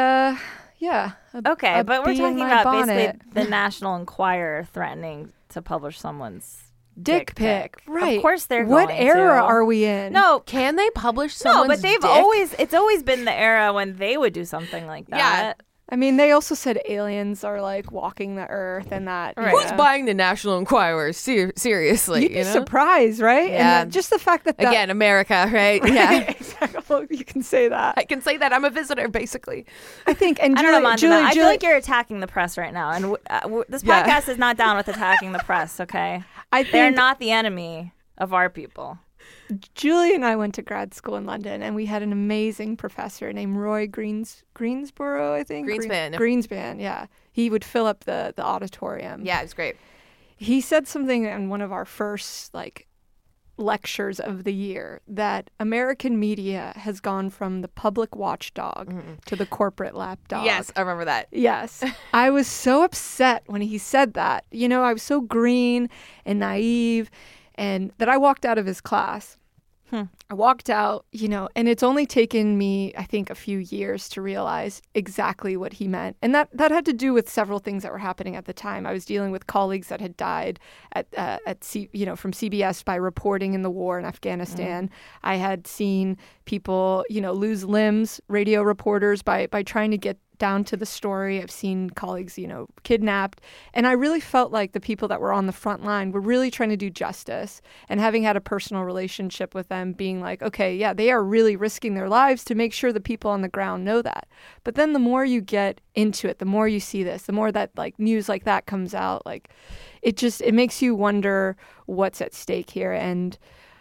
Okay, but we're talking about basically the National Enquirer threatening to publish someone's dick pic. Right. Of course they're What going era to. are we in? No, Can they publish no, someone's but they've dick? it's always been the era when they would do something like that. I mean, they also said aliens are like walking the earth and that. Right. Who's buying the National Enquirer? Seriously, You'd be surprised, right? Yeah. And just the fact that Again, America, right? Yeah. exactly. Well, you can say that. I can say that I'm a visitor, basically. I think. And I don't know, Montana. I feel Julie, like you're attacking the press right now, and this podcast is not down with attacking the press. Okay, they're not the enemy of our people. Julie and I went to grad school in London, and we had an amazing professor named Roy Greensboro, I think. Greenspan, yeah. He would fill up the auditorium. Yeah, it's great. He said something in one of our first lectures of the year that American media has gone from the public watchdog to the corporate lapdog. Yes, I remember that. Yes. I was so upset when he said that. You know, I was so green and naive, and that I walked out of his class. I walked out, you know, and it's only taken me, I think, a few years to realize exactly what he meant. And that had to do with several things that were happening at the time. I was dealing with colleagues that had died from CBS by reporting in the war in Afghanistan. I had seen people, you know, lose limbs, radio reporters, by trying to get down to the story. I've seen colleagues, you know, kidnapped. And I really felt like the people that were on the front line were really trying to do justice. And having had a personal relationship with them, being like, okay, yeah, they are really risking their lives to make sure the people on the ground know that. But then the more you get into it, the more you see this, the more that like news like that comes out, like it makes you wonder what's at stake here. And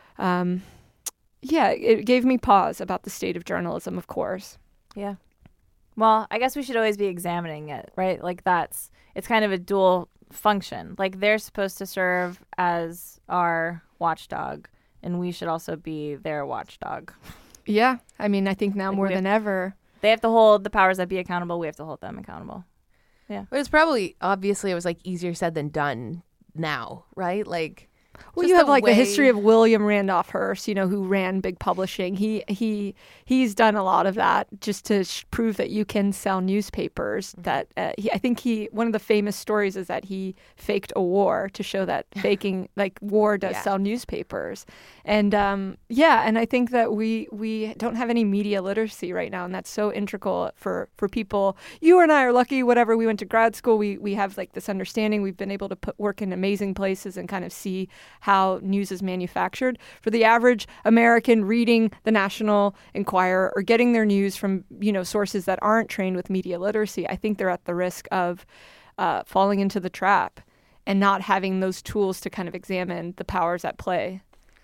it gave me pause about the state of journalism, of course. Yeah. Well, I guess we should always be examining it, right? Like it's kind of a dual function. Like they're supposed to serve as our watchdog, and we should also be their watchdog. Yeah. I mean, I think now more than ever. They have to hold the powers that be accountable. We have to hold them accountable. Yeah. But it's probably, obviously, it was like easier said than done now, right? Like, well, you have like the history of William Randolph Hearst, you know, who ran big publishing. He's done a lot of that just to prove that you can sell newspapers. That I think one of the famous stories is that he faked a war to show that faking like war does sell newspapers. And and I think that we don't have any media literacy right now, and that's so integral for people. You and I are lucky. Whatever, we went to grad school, we have like this understanding. We've been able to work in amazing places and kind of see how news is manufactured. For the average American reading the National Enquirer or getting their news from, you know, sources that aren't trained with media literacy, I think they're at the risk of falling into the trap and not having those tools to kind of examine the powers at play.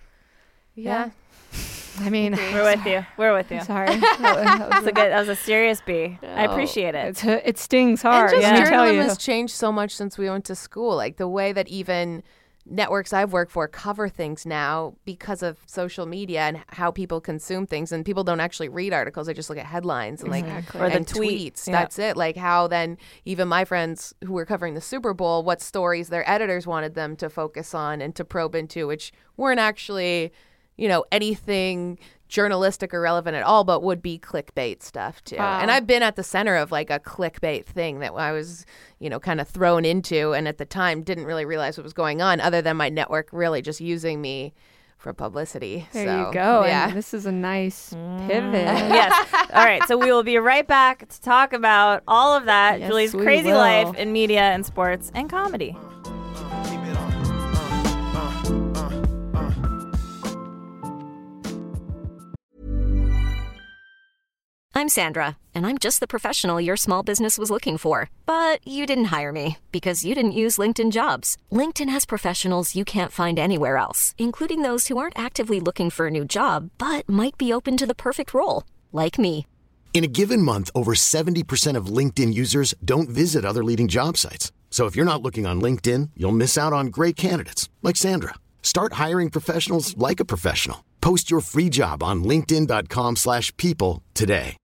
Yeah. I mean, We're with you. Sorry. That was a serious B. I appreciate it. It stings hard. And just journalism has changed so much since we went to school. Like the way that even networks I've worked for cover things now because of social media and how people consume things, and people don't actually read articles, they just look at headlines and or the tweets. Yeah. That's it. Like how then even my friends who were covering the Super Bowl, what stories their editors wanted them to focus on and to probe into, which weren't actually, you know, anything journalistic or relevant at all, but would be clickbait stuff too. Wow. And I've been at the center of like a clickbait thing that I was, you know, kind of thrown into, and at the time didn't really realize what was going on other than my network really just using me for publicity. There you go. Yeah. And this is a nice pivot. Yes. All right. So we will be right back to talk about all of that, yes, Julie's crazy life in media and sports and comedy. I'm Sandra, and I'm just the professional your small business was looking for. But you didn't hire me because you didn't use LinkedIn Jobs. LinkedIn has professionals you can't find anywhere else, including those who aren't actively looking for a new job, but might be open to the perfect role, like me. In a given month, over 70% of LinkedIn users don't visit other leading job sites. So if you're not looking on LinkedIn, you'll miss out on great candidates like Sandra. Start hiring professionals like a professional. Post your free job on linkedin.com/people today.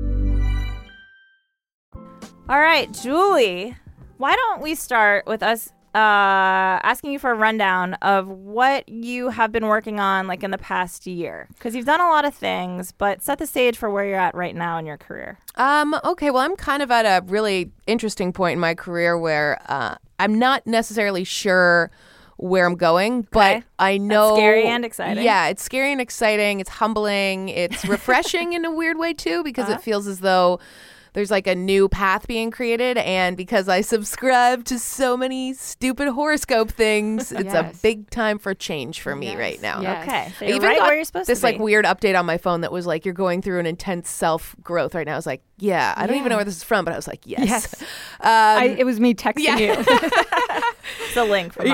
All right, Julie, why don't we start with us asking you for a rundown of what you have been working on like in the past year? Because you've done a lot of things, but set the stage for where you're at right now in your career. Okay, well, I'm kind of at a really interesting point in my career where I'm not necessarily sure where I'm going, but I know... That's scary and exciting. Yeah, it's scary and exciting. It's humbling. It's refreshing in a weird way, too, because it feels as though there's like a new path being created, and because I subscribe to so many stupid horoscope things, it's a big time for change for me right now. Yes. Okay, so I you're right where you're supposed to be. This like weird update on my phone that was like, you're going through an intense self-growth right now. I was like, I don't even know where this is from, but I was like, yes. It was me texting you. It's a link from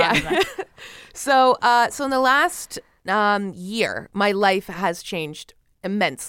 So in the last year, my life has changed immensely.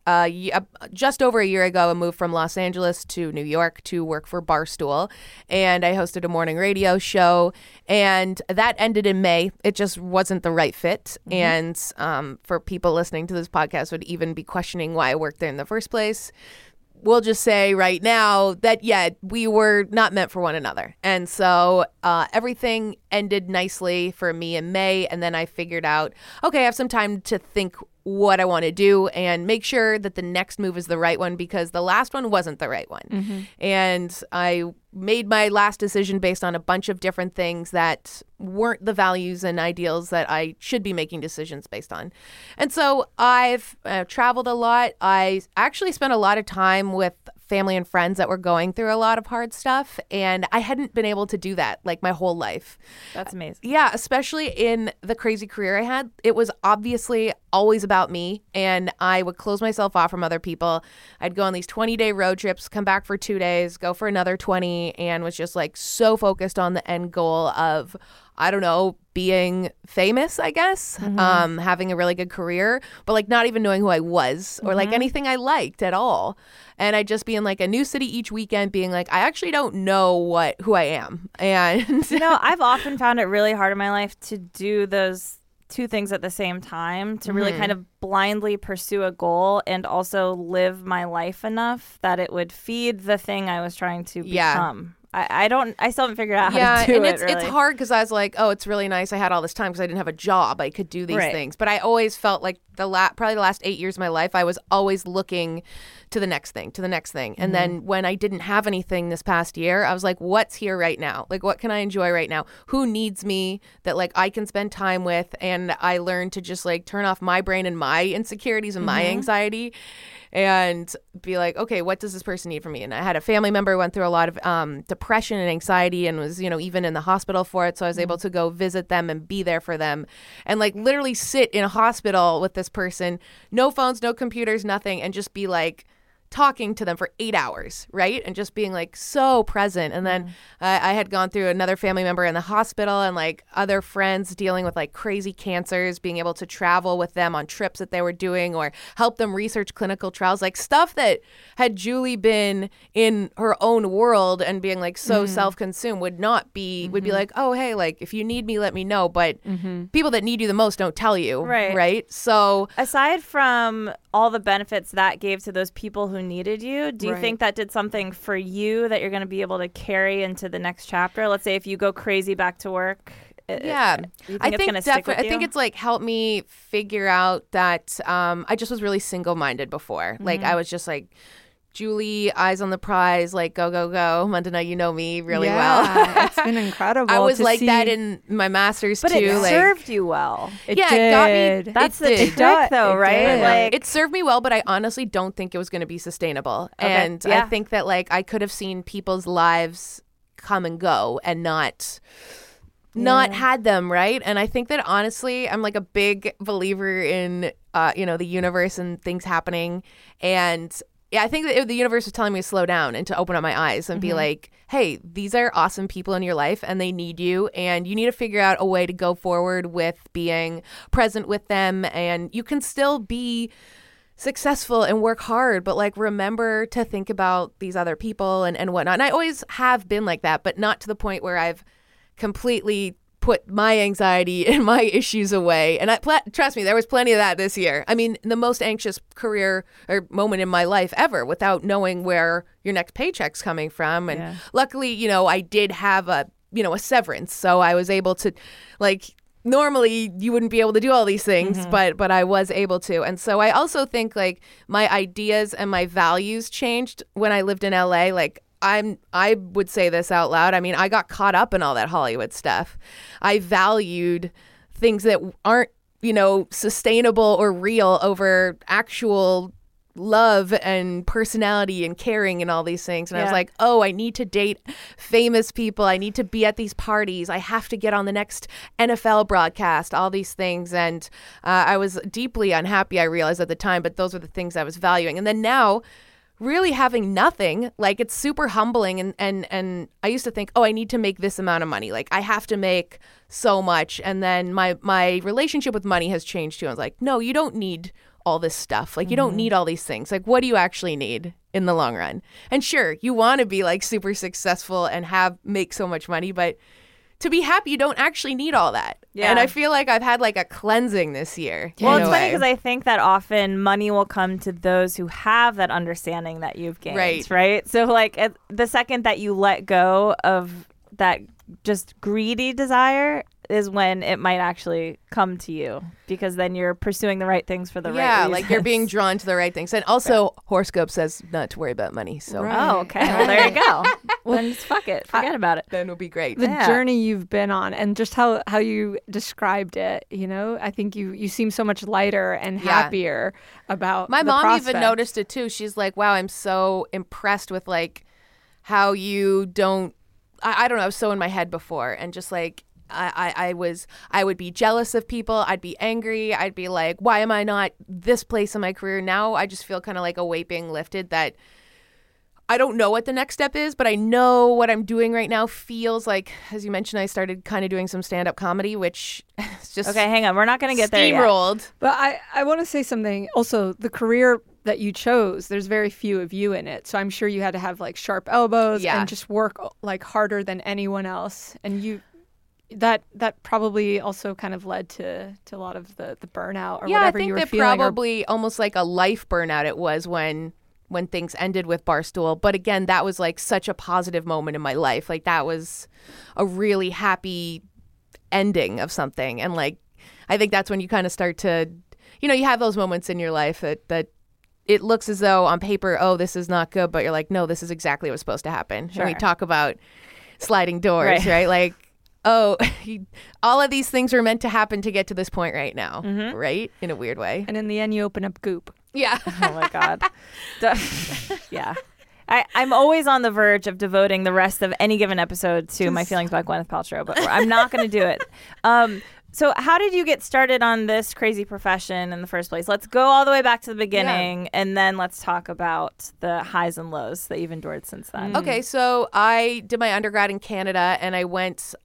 just over a year ago, I moved from Los Angeles to New York to work for Barstool, and I hosted a morning radio show, and that ended in May. It just wasn't the right fit, and for people listening to this podcast would even be questioning why I worked there in the first place. We'll just say right now that, we were not meant for one another. And so everything ended nicely for me in May. And then I figured out, okay, I have some time to think what I want to do and make sure that the next move is the right one, because the last one wasn't the right one. And I made my last decision based on a bunch of different things that weren't the values and ideals that I should be making decisions based on. And so I've traveled a lot. I actually spent a lot of time with family and friends that were going through a lot of hard stuff, and I hadn't been able to do that like my whole life. That's amazing. Yeah, especially in the crazy career I had. It was obviously always about me, and I would close myself off from other people. I'd go on these 20-day road trips, come back for 2 days, go for another 20, and was just like so focused on the end goal of, I don't know, being famous, I guess, having a really good career, but like not even knowing who I was or like anything I liked at all. And I'd just be in like a new city each weekend being like, I actually don't know who I am. And I've often found it really hard in my life to do those two things at the same time, to really kind of blindly pursue a goal and also live my life enough that it would feed the thing I was trying to become. I still haven't figured out how to do it. It's hard because I was like, oh, it's really nice I had all this time because I didn't have a job. I could do these things. But I always felt like probably the last 8 years of my life, I was always looking to the next thing, And then when I didn't have anything this past year, I was like, what's here right now? Like, what can I enjoy right now? Who needs me that like I can spend time with? And I learned to just like turn off my brain and my insecurities and my anxiety and be like, okay, what does this person need from me? And I had a family member who went through a lot of depression and anxiety and was, even in the hospital for it. So I was able to go visit them and be there for them and like literally sit in a hospital with this person, no phones, no computers, nothing, and just be like talking to them for 8 hours, right? And just being like so present. And then I had gone through another family member in the hospital and like other friends dealing with like crazy cancers, being able to travel with them on trips that they were doing or help them research clinical trials, like stuff that had Julie been in her own world and being like so self-consumed would be like, oh, hey, like if you need me, let me know. But people that need you the most don't tell you. Right. So aside from all the benefits that gave to those people who needed you, do you think that did something for you that you're going to be able to carry into the next chapter? Let's say if you go crazy back to work. I think it's like helped me figure out that I just was really single-minded before. Like I was just like, Julie, eyes on the prize, like go, go, go. Mandana, you know me really well. It's been incredible. I was like that in my master's but too. But it served you well. It did. It got me. That's the trick though, right? Like it served me well, but I honestly don't think it was going to be sustainable. Okay. And I think that like I could have seen people's lives come and go and not had them, right? And I think that honestly, I'm like a big believer in the universe and things happening. And I think that the universe was telling me to slow down and to open up my eyes and be like, hey, these are awesome people in your life and they need you and you need to figure out a way to go forward with being present with them. And you can still be successful and work hard, but like remember to think about these other people and whatnot. And I always have been like that, but not to the point where I've completely put my anxiety and my issues away. And trust me, there was plenty of that this year. I mean, the most anxious career or moment in my life ever without knowing where your next paycheck's coming from. And luckily, I did have a severance. So I was able to normally you wouldn't be able to do all these things, but I was able to. And so I also think like my ideas and my values changed when I lived in LA. Like I would say this out loud. I mean, I got caught up in all that Hollywood stuff. I valued things that aren't, sustainable or real over actual love and personality and caring and all these things. And I was like, oh, I need to date famous people. I need to be at these parties. I have to get on the next NFL broadcast, all these things. And I was deeply unhappy, I realized at the time, but those were the things I was valuing. And then now, really having nothing, like it's super humbling. And I used to think, oh, I need to make this amount of money. Like I have to make so much. And then my relationship with money has changed too. I was like, no, you don't need all this stuff. Like, you don't need all these things. Like, what do you actually need in the long run? And sure, you want to be like super successful and make so much money, but to be happy, you don't actually need all that. Yeah. And I feel like I've had like a cleansing this year. Well, it's funny because I think that often money will come to those who have that understanding that you've gained, right? So like the second that you let go of that just greedy desire is when it might actually come to you, because then you're pursuing the right things for the right reasons. Yeah, like you're being drawn to the right things. And also, horoscope says not to worry about money. So. Oh, okay. Well, there you go. Then just fuck it. Forget about it. Then it'll be great. The journey you've been on and just how you described it, I think you seem so much lighter and happier about my the mom prospect. even noticed it too. She's like, wow, I'm so impressed with like how you don't, I don't know, I was so in my head before, and just like I would be jealous of people. I'd be angry. I'd be like, why am I not this place in my career? Now I just feel kind of like a weight being lifted, that I don't know what the next step is, but I know what I'm doing right now feels like, as you mentioned, I started kind of doing some stand-up comedy, which is just okay, hang on. We're not going to get there yet. Steamrolled. But I want to say something. Also, the career that you chose, there's very few of you in it. So I'm sure you had to have like sharp elbows and just work like harder than anyone else. And that probably also kind of led to a lot of the burnout or whatever you were feeling. Yeah, I think that probably almost like a life burnout it was when things ended with Barstool. But again, that was like such a positive moment in my life. Like that was a really happy ending of something. And like, I think that's when you kind of start to, you have those moments in your life that it looks as though on paper, oh, this is not good. But you're like, no, this is exactly what's supposed to happen. Sure. And we talk about sliding doors, right? Like, oh, all of these things were meant to happen to get to this point right now, right? In a weird way. And in the end, you open up Goop. Yeah. Oh, my God. Yeah. I'm always on the verge of devoting the rest of any given episode to my feelings about Gwyneth Paltrow, but I'm not going to do it. So how did you get started on this crazy profession in the first place? Let's go all the way back to the beginning, and then let's talk about the highs and lows that you've endured since then. Okay, so I did my undergrad in Canada, and I went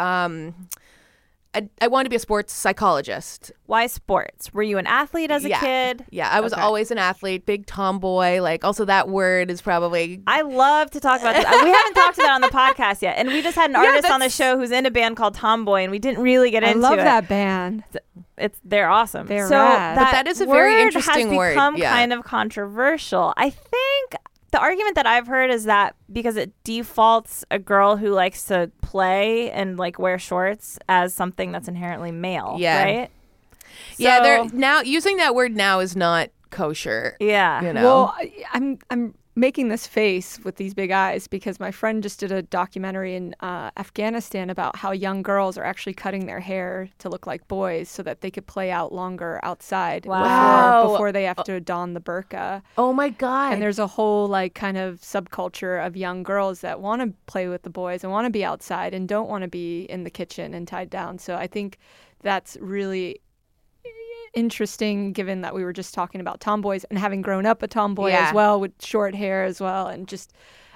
I wanted to be a sports psychologist. Why sports? Were you an athlete as a kid? Yeah, I was always an athlete, big tomboy. Like, also that word is probably... I love to talk about this. We haven't talked about it on the podcast yet. And we just had an artist on the show who's in a band called Tomboy, and we didn't really get into it. I love that band. They're awesome. They're rad. But that is a very interesting word. Has become kind of controversial. I think the argument that I've heard is that because it defaults a girl who likes to play and like wear shorts as something that's inherently male, right? Yeah, they're now using that word now is not kosher. Yeah. Well, I'm making this face with these big eyes because my friend just did a documentary in Afghanistan about how young girls are actually cutting their hair to look like boys so that they could play out longer outside before they have to don the burqa. Oh my God. And there's a whole like kind of subculture of young girls that want to play with the boys and want to be outside and don't want to be in the kitchen and tied down. So I think that's really interesting, given that we were just talking about tomboys and having grown up a tomboy as well, with short hair as well, and just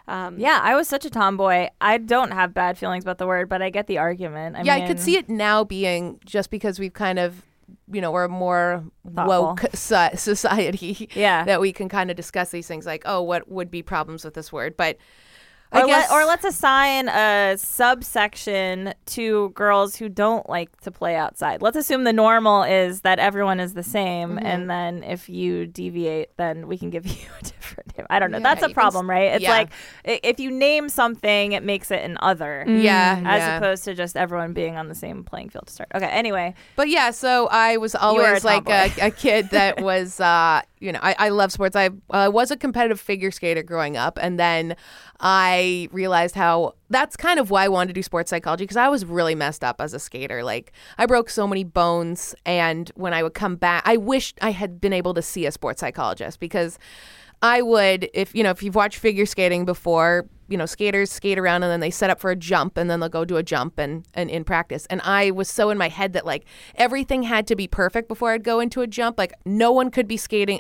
I was such a tomboy. I don't have bad feelings about the word, but I get the argument. I mean, I could see it now being just because we've kind of, we're a more woke society that we can kind of discuss these things like, oh, what would be problems with this word? But or let's assign a subsection to girls who don't like to play outside. Let's assume the normal is that everyone is the same, and then if you deviate, then we can give you a different name. I don't know. That's a problem, right? It's like if you name something, it makes it an other. As opposed to just everyone being on the same playing field to start. Okay, anyway. But so I was always like a kid that was, I love sports. I was a competitive figure skater growing up, and then I realized how that's kind of why I wanted to do sports psychology, because I was really messed up as a skater. Like, I broke so many bones, and when I would come back, I wished I had been able to see a sports psychologist, because I would, if you've watched figure skating before, skaters skate around and then they set up for a jump and then they'll go do a jump and in practice. And I was so in my head that like everything had to be perfect before I'd go into a jump. Like no one could be skating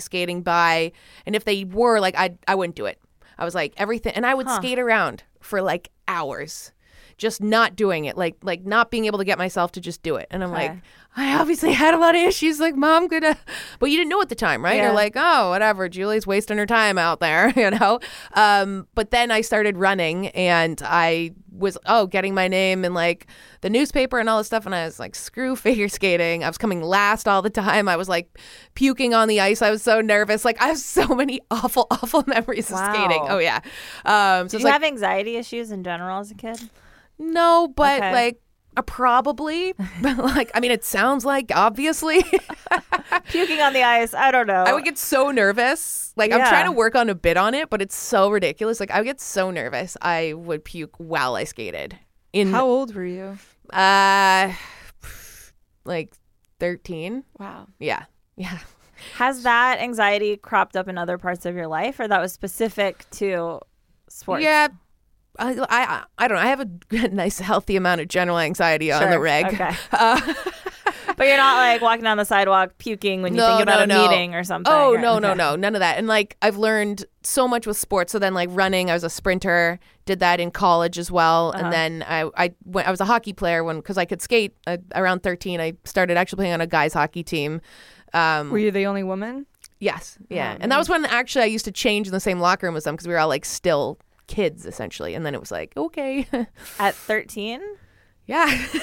by. And if they were, like, I wouldn't do it. I was like everything. And I would skate around for like hours just not doing it, like not being able to get myself to just do it. And I'm like, I obviously had a lot of issues. Like, Mom, but you didn't know at the time, right? You're like, oh, whatever. Julie's wasting her time out there, you know? But then I started running, and I was, getting my name in like the newspaper and all this stuff. And I was like, screw figure skating. I was coming last all the time. I was like puking on the ice. I was so nervous. Like, I have so many awful, awful memories of skating. Oh, yeah. Did you have anxiety issues in general as a kid? No, but like, probably. Like, I mean, it sounds like, obviously. Puking on the ice, I don't know. I would get so nervous. Like, I'm trying to work on a bit on it, but it's so ridiculous. Like, I would get so nervous, I would puke while I skated. How old were you? Like 13. Wow. Yeah. Has that anxiety cropped up in other parts of your life, or that was specific to sports? Yeah. I don't know. I have a nice, healthy amount of general anxiety on the reg. Okay. But you're not like walking down the sidewalk puking when you think about a meeting or something. Oh, no, none of that. And like, I've learned so much with sports. So then like running, I was a sprinter, did that in college as well. And then I was a hockey player because I could skate around 13. I started actually playing on a guys hockey team. Were you the only woman? Yes. Yeah. And that was when actually I used to change in the same locker room as them because we were all like still kids essentially. And then it was like, okay. At 13? Yeah.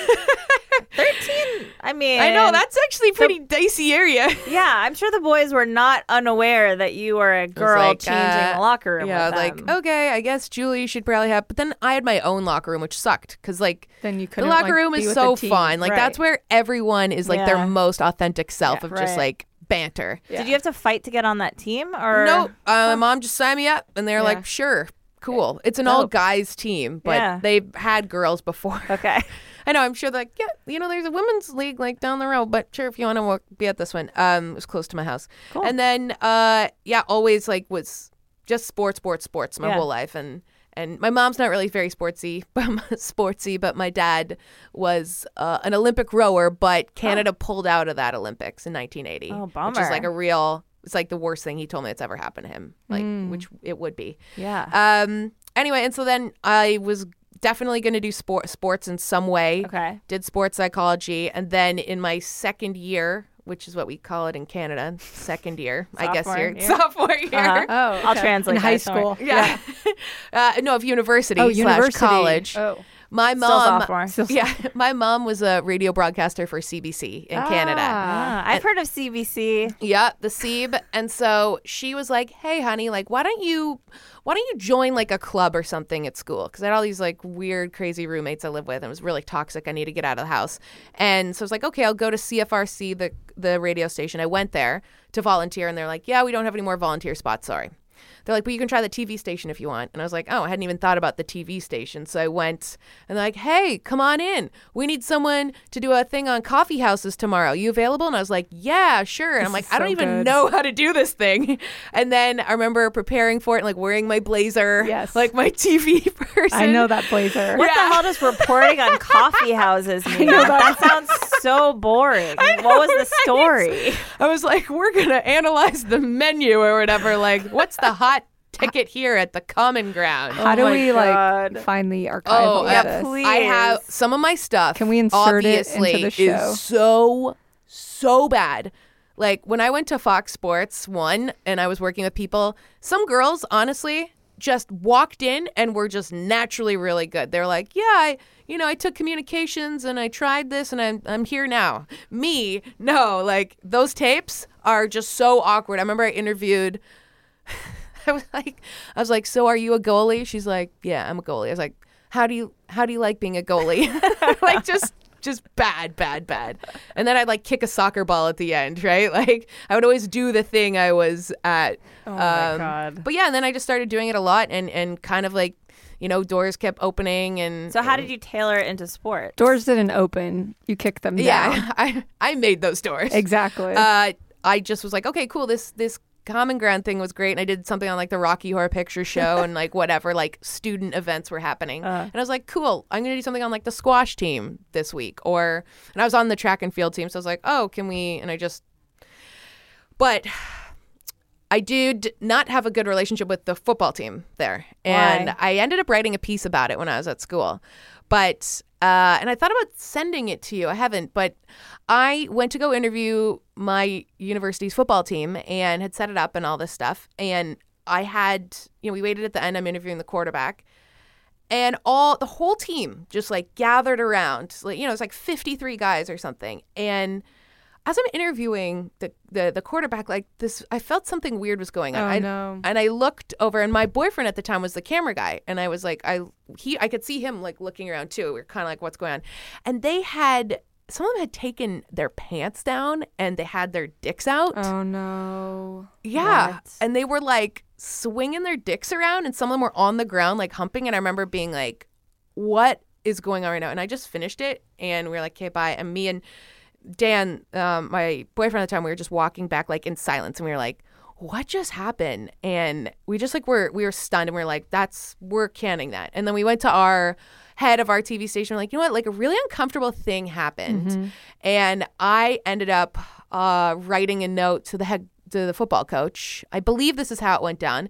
13? I mean, I know, that's actually a pretty dicey area. Yeah, I'm sure the boys were not unaware that you were a girl changing the locker room. Yeah, with like, them. okay, I guess Julie should probably have. But then I had my own locker room, which sucked because like then you couldn't, the locker like, room be is with so the team. fun. Like that's where everyone is like their most authentic self of just like banter. Yeah. Did you have to fight to get on that team, or no? My mom just signed me up, and they're like, sure. Cool. It's an all guys team, but they've had girls before. Okay. I know. I'm sure they're like, there's a women's league like down the road, but sure, if you want to be at this one. It was close to my house. Cool. And then, always like was just sports my whole life. And my mom's not really very sportsy, but my dad was an Olympic rower, but Canada pulled out of that Olympics in 1980. Oh, bummer. Which is like it's like the worst thing he told me that's ever happened to him, like which it would be. Yeah. Anyway, and so then I was definitely going to do sports in some way. Okay. Did sports psychology, and then in my second year, which is what we call it in Canada, second year, I guess sophomore year. Uh-huh. Oh, okay. I'll translate. In high school. Yeah. No, of university / college. Oh. My mom, my mom was a radio broadcaster for CBC in Canada. I've heard of CBC. Yeah, the CBC. And so she was like, "Hey, honey, like, why don't you join like a club or something at school?" Because I had all these like weird, crazy roommates I lived with, and it was really toxic. I need to get out of the house. And so I was like, "Okay, I'll go to CFRC, the radio station." I went there to volunteer, and they're like, "Yeah, we don't have any more volunteer spots. Sorry." They're like, "But you can try the TV station if you want." And I was like, "Oh, I hadn't even thought about the TV station." So I went, and they're like, "Hey, come on in. We need someone to do a thing on coffee houses tomorrow. You available?" And I was like, "Yeah, sure." And I'm like, "I don't even know how to do this thing." And then I remember preparing for it, and like wearing my blazer, like my TV person. I know that blazer. What the hell does reporting on coffee houses mean? That sounds so boring. What was the story? I was like, "We're going to analyze the menu or whatever. Like, what's the hot ticket here at the Common Ground?" How do we like find the archive of this? Please. I have some of my stuff. Can we insert it into the show? Is so bad. Like when I went to Fox Sports 1 and I was working with people, some girls honestly just walked in and were just naturally really good. They're like, "Yeah, I took communications and I tried this and I'm here now." Me, no, like those tapes are just so awkward. I remember I interviewed I was like, "So are you a goalie?" She's like, "Yeah, I'm a goalie." I was like, How do you like being a goalie?" Like just bad. And then I'd like kick a soccer ball at the end, right? Like I would always do the thing I was at. Oh my God. But yeah, and then I just started doing it a lot and kind of like, doors kept opening. And so how did you tailor it into sport? Doors didn't open. You kicked them down. Yeah, I made those doors. Exactly. I just was like, okay, cool. This Common Ground thing was great. And I did something on like the Rocky Horror Picture Show and like whatever, like student events were happening. And I was like, cool, I'm going to do something on like the squash team this week. And I was on the track and field team. So I was like, oh, can we? And I I did not have a good relationship with the football team there. And Why? I ended up writing a piece about it when I was at school. But, and I thought about sending it to you. I haven't, but I went to go interview my university's football team and had set it up and all this stuff. And I had, we waited at the end. I'm interviewing the quarterback. And the whole team just like gathered around. Like, it's like 53 guys or something. And as I'm interviewing the quarterback, like this, I felt something weird was going on. No. And I looked over, and my boyfriend at the time was the camera guy. And I was like, I could see him like looking around too. We were kind of like, what's going on? And some of them had taken their pants down and they had their dicks out. Oh, no. Yeah. What? And they were like swinging their dicks around, and some of them were on the ground like humping. And I remember being like, what is going on right now? And I just finished it, and we were like, okay, bye. And me and Dan, my boyfriend at the time, we were just walking back like in silence, and we were like, what just happened? And we just like we were stunned, and we were like, we're canning that. And then we went to our head of our TV station, like, you know what, like a really uncomfortable thing happened. And I ended up writing a note to the football coach. I believe this is how it went down.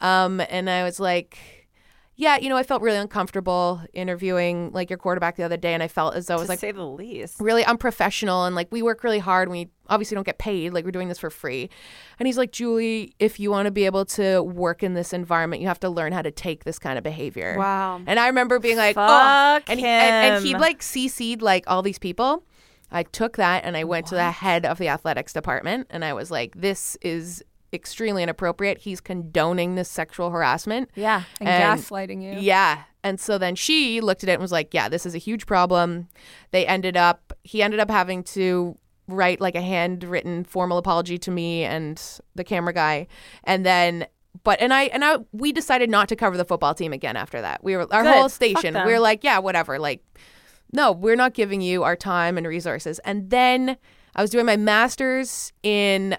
And I was like, yeah, I felt really uncomfortable interviewing like your quarterback the other day, and I felt as though it was like, to say the least, really unprofessional, and like we work really hard and we obviously don't get paid, like we're doing this for free. And he's like, Julie, if you want to be able to work in this environment, you have to learn how to take this kind of behavior. Wow. And I remember being like, Fuck and him. he'd like CC'd like all these people. I took that and I went to the head of the athletics department, and I was like, this is extremely inappropriate. He's condoning this sexual harassment. Yeah. And gaslighting you. Yeah. And so then she looked at it and was like, yeah, this is a huge problem. He ended up having to write like a handwritten formal apology to me and the camera guy. And then we decided not to cover the football team again after that. Our Good. whole Fuck station, them. we were like, yeah, whatever. Like, no, we're not giving you our time and resources. And then I was doing my master's in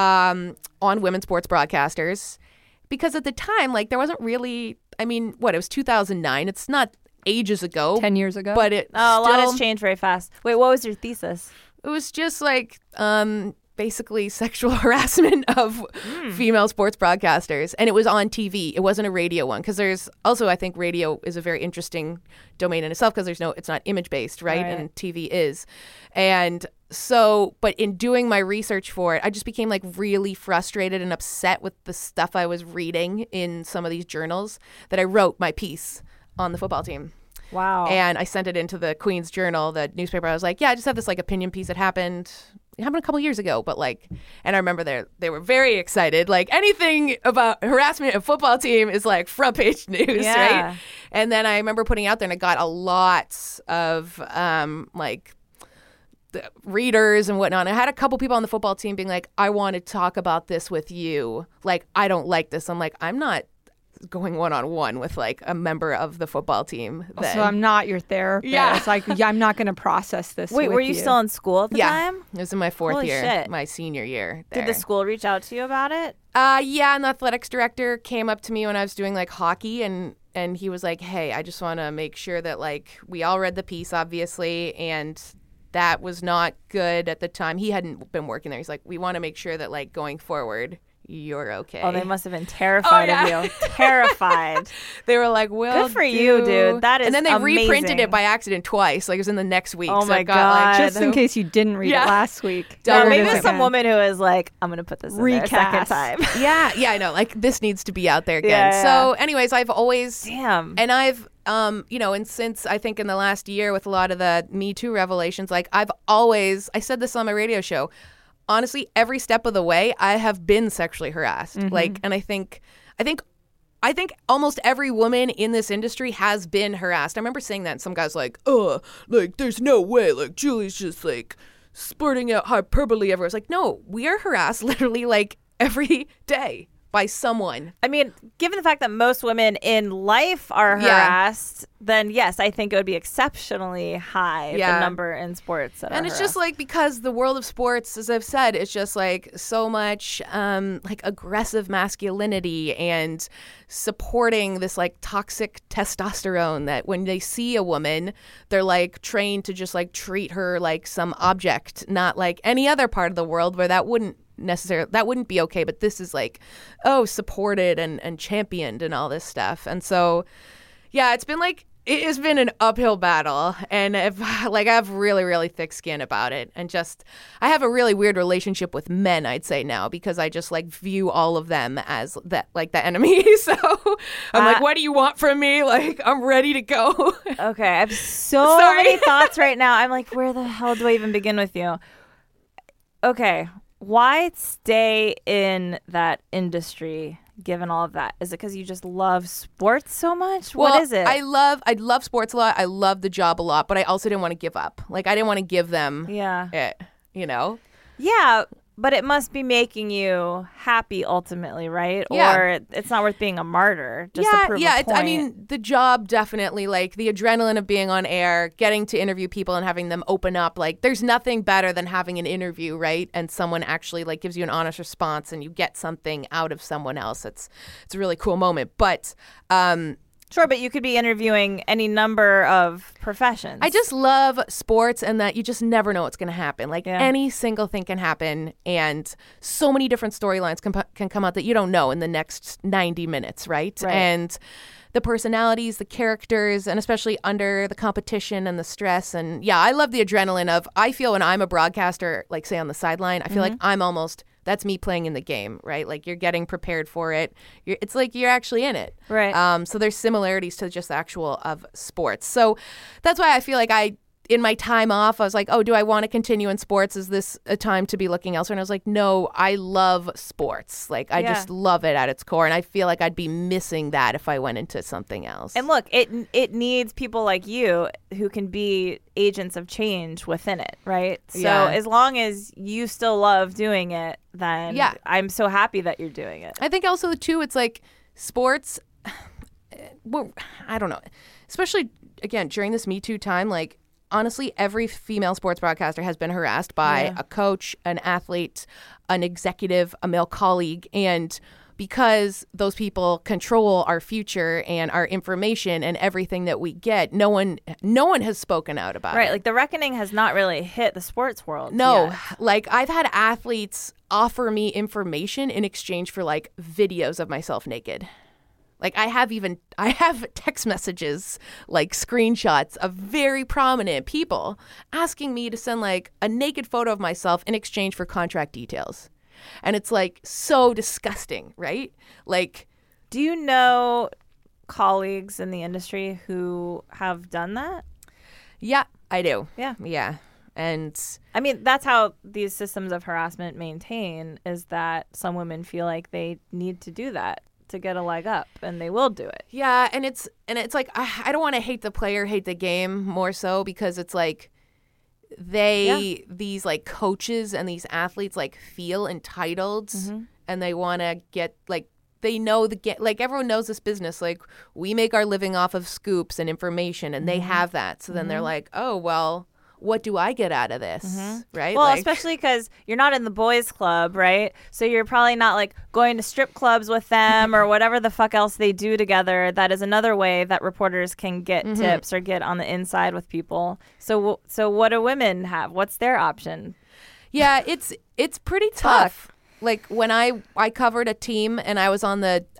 on women sports broadcasters, because at the time, like, there wasn't really, it was 2009. It's not ages ago. 10 years ago. But it a lot has still, changed very fast. Wait, what was your thesis? it was just like basically sexual harassment of female sports broadcasters. And it was on TV. It wasn't a radio one, because there's also, I think radio is a very interesting domain in itself, because it's not image based, right? And TV is. And so, but in doing my research for it, I just became like really frustrated and upset with the stuff I was reading in some of these journals, that I wrote my piece on the football team. Wow. And I sent it into the Queen's Journal, the newspaper. I was like, yeah, I just have this like opinion piece that happened. It happened a couple years ago, but like, and I remember they were very excited. Like, anything about harassment of football team is like front page news, right? And then I remember putting it out there, and I got a lot of like the readers and whatnot. And I had a couple people on the football team being like, I want to talk about this with you. Like, I don't like this. I'm like, I'm not going one-on-one with like a member of the football team then. So I'm not your therapist. Yeah. It's like, I'm not going to process this. Wait, with were you still in school at the time? It was in my fourth Holy year, shit. my senior year there. Did the school reach out to you about it? Yeah, and the athletics director came up to me when I was doing like hockey, and he was like, hey, I just want to make sure that like we all read the piece, obviously, and that was not good at the time. He hadn't been working there. He's like, we want to make sure that like going forward, you're okay. Oh, they must have been terrified of you. Terrified. They were like, well, good for you, dude. That is And then they amazing. reprinted it by accident twice. Like, it was in the next week. Oh so my it got, like, God. Just in case you didn't read Yeah. it last week. Or Don't maybe read it it was some again. woman who was like, I'm going to put this in there a second Recast. time. Yeah, I know. Like, this needs to be out there again. Yeah. So, anyways, I've always... Damn. And I've, and since I think in the last year with a lot of the Me Too revelations, like, I said this on my radio show, honestly, every step of the way, I have been sexually harassed. Like, and I think almost every woman in this industry has been harassed. I remember saying that, and some guy's like, like, there's no way, like, Julie's just, like, spurting out hyperbole everywhere. It's like, no, we are harassed literally, like, every day by someone. I mean, given the fact that most women in life are harassed, then yes, I think it would be exceptionally high, the number in sports that And are it's just like, because the world of sports, as I've said, it's just like so much like aggressive masculinity and supporting this like toxic testosterone that when they see a woman, they're like trained to just like treat her like some object, not like any other part of the world where that wouldn't wouldn't be okay, but this is like, oh, supported and championed and all this stuff. And so, yeah, it's been like, it has been an uphill battle, and I have really, really thick skin about it. And just, I have a really weird relationship with men, I'd say now, because I just like view all of them as the enemy. So I'm like, what do you want from me? Like, I'm ready to go. Okay, I have so many thoughts right now. I'm like, where the hell do I even begin with you? Okay, why stay in that industry? Given all of that, is it because you just love sports so much? Well, what is it? I love sports a lot. I love the job a lot, but I also didn't want to give up. Like, I didn't want to give them it, you know? Yeah, but it must be making you happy ultimately, right? Yeah. Or it's not worth being a martyr just to prove a point. I mean, the job definitely, like the adrenaline of being on air, getting to interview people and having them open up. Like, there's nothing better than having an interview, right? And someone actually like gives you an honest response and you get something out of someone else. It's a really cool moment. But sure, but you could be interviewing any number of professions. I just love sports and that you just never know what's going to happen. Like any single thing can happen, and so many different storylines can come out that you don't know in the next 90 minutes, right? And the personalities, the characters, and especially under the competition and the stress. And yeah, I love the adrenaline of, I feel when I'm a broadcaster, like say on the sideline, I feel like that's me playing in the game, right? Like you're getting prepared for it. It's like you're actually in it. Right. So there's similarities to just the actual of sports. So that's why I feel like in my time off, I was like, oh, do I want to continue in sports? Is this a time to be looking elsewhere? And I was like, no, I love sports. Like, I just love it at its core. And I feel like I'd be missing that if I went into something else. And look, it needs people like you who can be agents of change within it, right? So as long as you still love doing it, then I'm so happy that you're doing it. I think also, too, it's like sports, well, I don't know, especially, again, during this Me Too time, like, honestly, every female sports broadcaster has been harassed by a coach, an athlete, an executive, a male colleague. And because those people control our future and our information and everything that we get, no one has spoken out about it. Right. Like the reckoning has not really hit the sports world. No. yet. Like I've had athletes offer me information in exchange for like videos of myself naked. Like I have text messages, like screenshots of very prominent people asking me to send like a naked photo of myself in exchange for contract details. And it's like so disgusting, right? Like, do you know colleagues in the industry who have done that? Yeah, I do. Yeah. Yeah. And I mean, that's how these systems of harassment maintain, is that some women feel like they need to do that to get a leg up, and they will do it. Yeah, and it's like I don't want to hate the player, hate the game more so, because it's like these like coaches and these athletes like feel entitled and they want to get like, they know like everyone knows this business, like we make our living off of scoops and information, and they have that, so then they're like, oh well, what do I get out of this? Right? Well, like, especially because you're not in the boys club, right? So you're probably not like going to strip clubs with them or whatever the fuck else they do together. That is another way that reporters can get tips or get on the inside with people. So what do women have? What's their option? Yeah, it's pretty tough. Like when I covered a team and I was on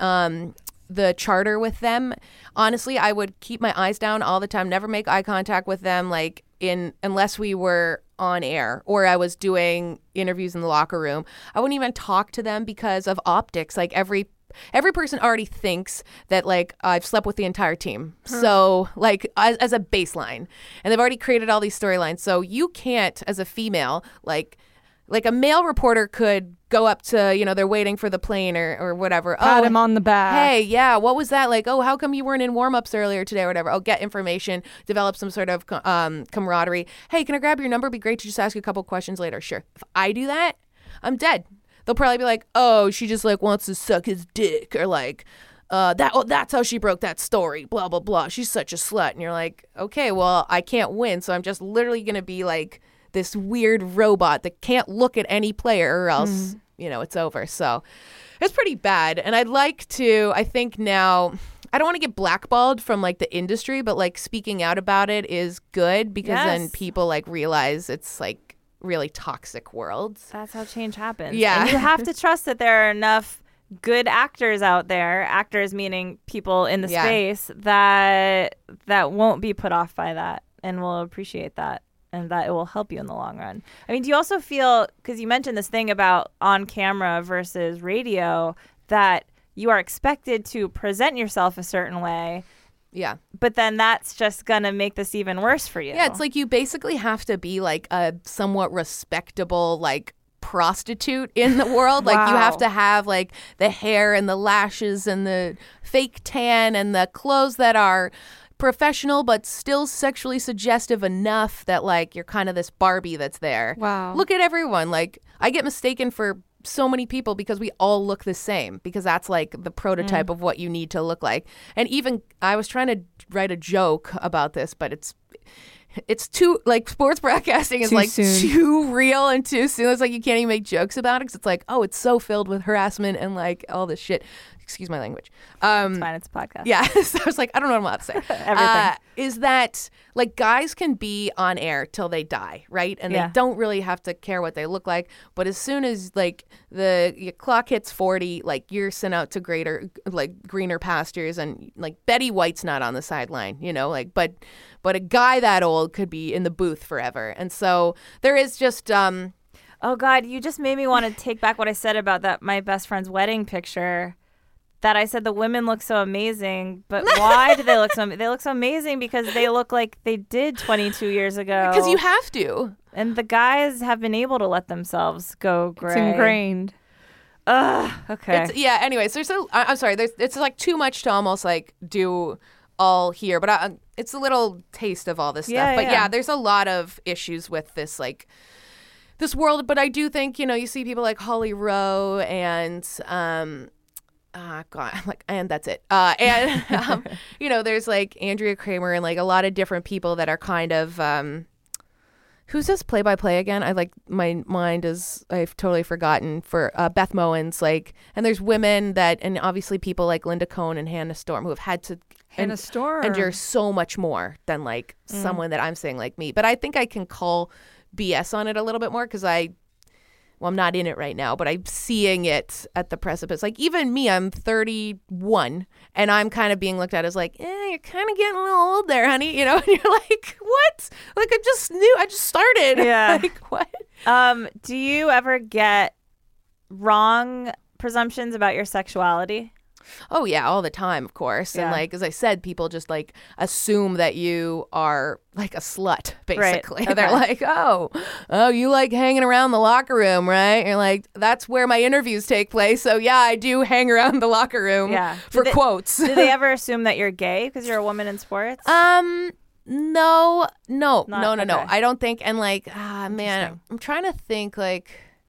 the charter with them, honestly, I would keep my eyes down all the time, never make eye contact with them, like unless we were on air or I was doing interviews in the locker room. I wouldn't even talk to them because of optics. Like every person already thinks that like I've slept with the entire team. So like as a baseline, and they've already created all these storylines. So you can't, as a female, like a male reporter could go up to, they're waiting for the plane or whatever. Pat him on the back. Hey, yeah, what was that? Like, oh, how come you weren't in warm-ups earlier today or whatever? Oh, get information, develop some sort of camaraderie. Hey, can I grab your number? It'd be great to just ask you a couple questions later. Sure. If I do that, I'm dead. They'll probably be like, oh, she just like wants to suck his dick, or like, that's how she broke that story, blah, blah, blah. She's such a slut. And you're like, okay, well, I can't win, so I'm just literally going to be like this weird robot that can't look at any player or else, it's over. So it's pretty bad. And I think now, I don't want to get blackballed from like the industry, but like speaking out about it is good, because then people like realize it's like really toxic world. That's how change happens. Yeah. And you have to trust that there are enough good actors out there, actors meaning people in the space, that won't be put off by that and will appreciate that, and that it will help you in the long run. I mean, do you also feel, because you mentioned this thing about on camera versus radio, that you are expected to present yourself a certain way? Yeah. But then that's just going to make this even worse for you. Yeah, it's like you basically have to be like a somewhat respectable, like, prostitute in the world. Like, you have to have like the hair and the lashes and the fake tan and the clothes that are professional but still sexually suggestive enough that like you're kind of this Barbie that's there. Wow. Look at everyone. Like, I get mistaken for so many people because we all look the same, because that's like the prototype of what you need to look like. And even I was trying to write a joke about this, but it's too, like, sports broadcasting is Too like soon. too real and too soon. It's like you can't even make jokes about it because it's like, oh, it's so filled with harassment and like all this shit. Excuse my language. It's fine. It's a podcast. Yeah. So I was like, I don't know what I'm allowed to say. Everything. Is that like guys can be on air till they die, right? And they don't really have to care what they look like. But as soon as like your clock hits 40, like you're sent out to greener pastures, and like Betty White's not on the sideline, you know, like but a guy that old could be in the booth forever. And so there is just Oh God, you just made me want to take back what I said about that my best friend's wedding picture. That I said the women look so amazing, but why do they look so? They look so amazing because they look like they did 22 years ago. Because you have to. And the guys have been able to let themselves go gray. It's ingrained. Ugh. Okay. Anyways, I'm sorry. It's like too much to almost like do all here, but it's a little taste of all this stuff. But yeah, there's a lot of issues with this like this world. But I do think, you know, you see people like Holly Rowe and God, I'm like, and that's it. And you know, there's like Andrea Kramer and like a lot of different people that are kind of who's this play-by-play again? I like my mind is I've totally forgotten for Beth Mowins, like, and there's women that, and obviously people like Linda Cohn and Hannah Storm who have had to endure so much more than like someone that I'm saying like me. But I think I can call BS on it a little bit more because I'm not in it right now, but I'm seeing it at the precipice. Like, even me, I'm 31, and I'm kind of being looked at as like, you're kind of getting a little old there, honey. You know, and you're like, what? Like, I just started. Yeah. Like, what? Do you ever get wrong presumptions about your sexuality? Oh, yeah, all the time, of course. Yeah. And, like, as I said, people just, like, assume that you are, like, a slut, basically. Right. They're like, oh, you like hanging around the locker room, right? And you're like, that's where my interviews take place. So, yeah, I do hang around the locker room for quotes. Do they ever assume that you're gay because you're a woman in sports? No. Okay. I don't think. And, like, man, I'm trying to think, like,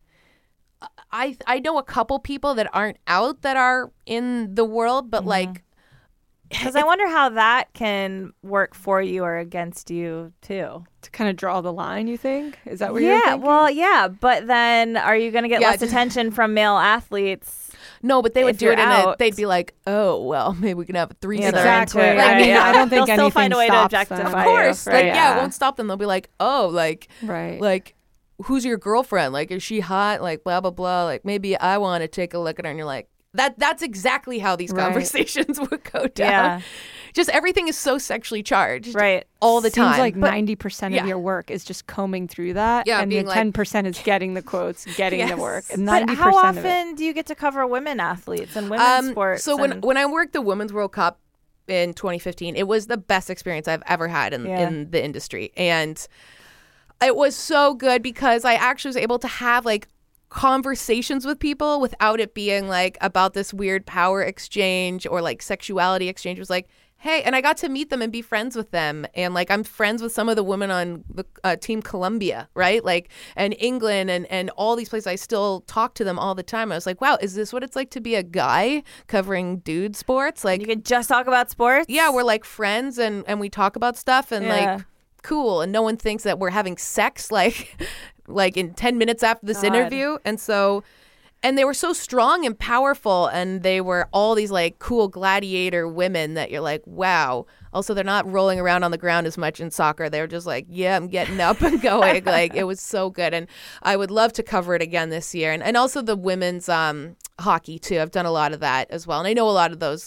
I know a couple people that aren't out that are in the world, but like, because I wonder how that can work for you or against you too. To kind of draw the line, you think? Is that what you're thinking? Well, yeah, but then are you going to get less attention from male athletes? No, but they would do it out. they'd be like, oh, well, maybe we can have a threesome. Exactly. Like, I don't think they'll anything still find a way to stops objectify them. Of course. you, right? Like, it won't stop them. They'll be like, oh, like, Right. like, who's your girlfriend? Like, is she hot? Like, blah, blah, blah. Like, maybe I want to take a look at her. And you're like, that's exactly how these conversations would go down. Yeah. Just everything is so sexually charged. Right. All the time. Seems like 90% of your work is just combing through that. Yeah, and the being like- 10% is getting the quotes, getting the work. And 90% But how of it. often do you get to cover women athletes and women's sports? So when I worked the Women's World Cup in 2015, it was the best experience I've ever had in the industry. And it was so good because I actually was able to have like conversations with people without it being like about this weird power exchange or like sexuality exchange. It was like, hey, and I got to meet them and be friends with them. And like, I'm friends with some of the women on the Team Colombia, right? Like, and England and all these places. I still talk to them all the time. I was like, wow, is this what it's like to be a guy covering dude sports? Like, you can just talk about sports? yeah, we're like friends and we talk about stuff and like, cool. And no one thinks that we're having sex like in 10 minutes after this interview. And so And they were so strong and powerful, and they were all these like cool gladiator women that you're like, wow. Also, they're not rolling around on the ground as much in soccer. They're just like, yeah, I'm getting up and going. Like, it was so good. And I would love to cover it again this year. And also the women's hockey, too. I've done a lot of that as well. And I know a lot of those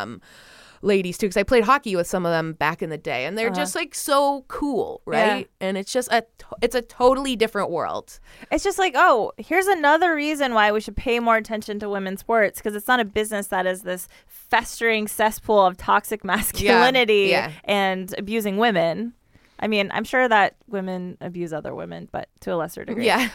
ladies, too, because I played hockey with some of them back in the day. And they're just like so cool, right? Yeah. And it's just it's a totally different world. It's just like, oh, here's another reason why we should pay more attention to women's sports, because it's not a business that is this festering cesspool of toxic masculinity and abusing women. I mean, I'm sure that women abuse other women, but to a lesser degree. Yeah.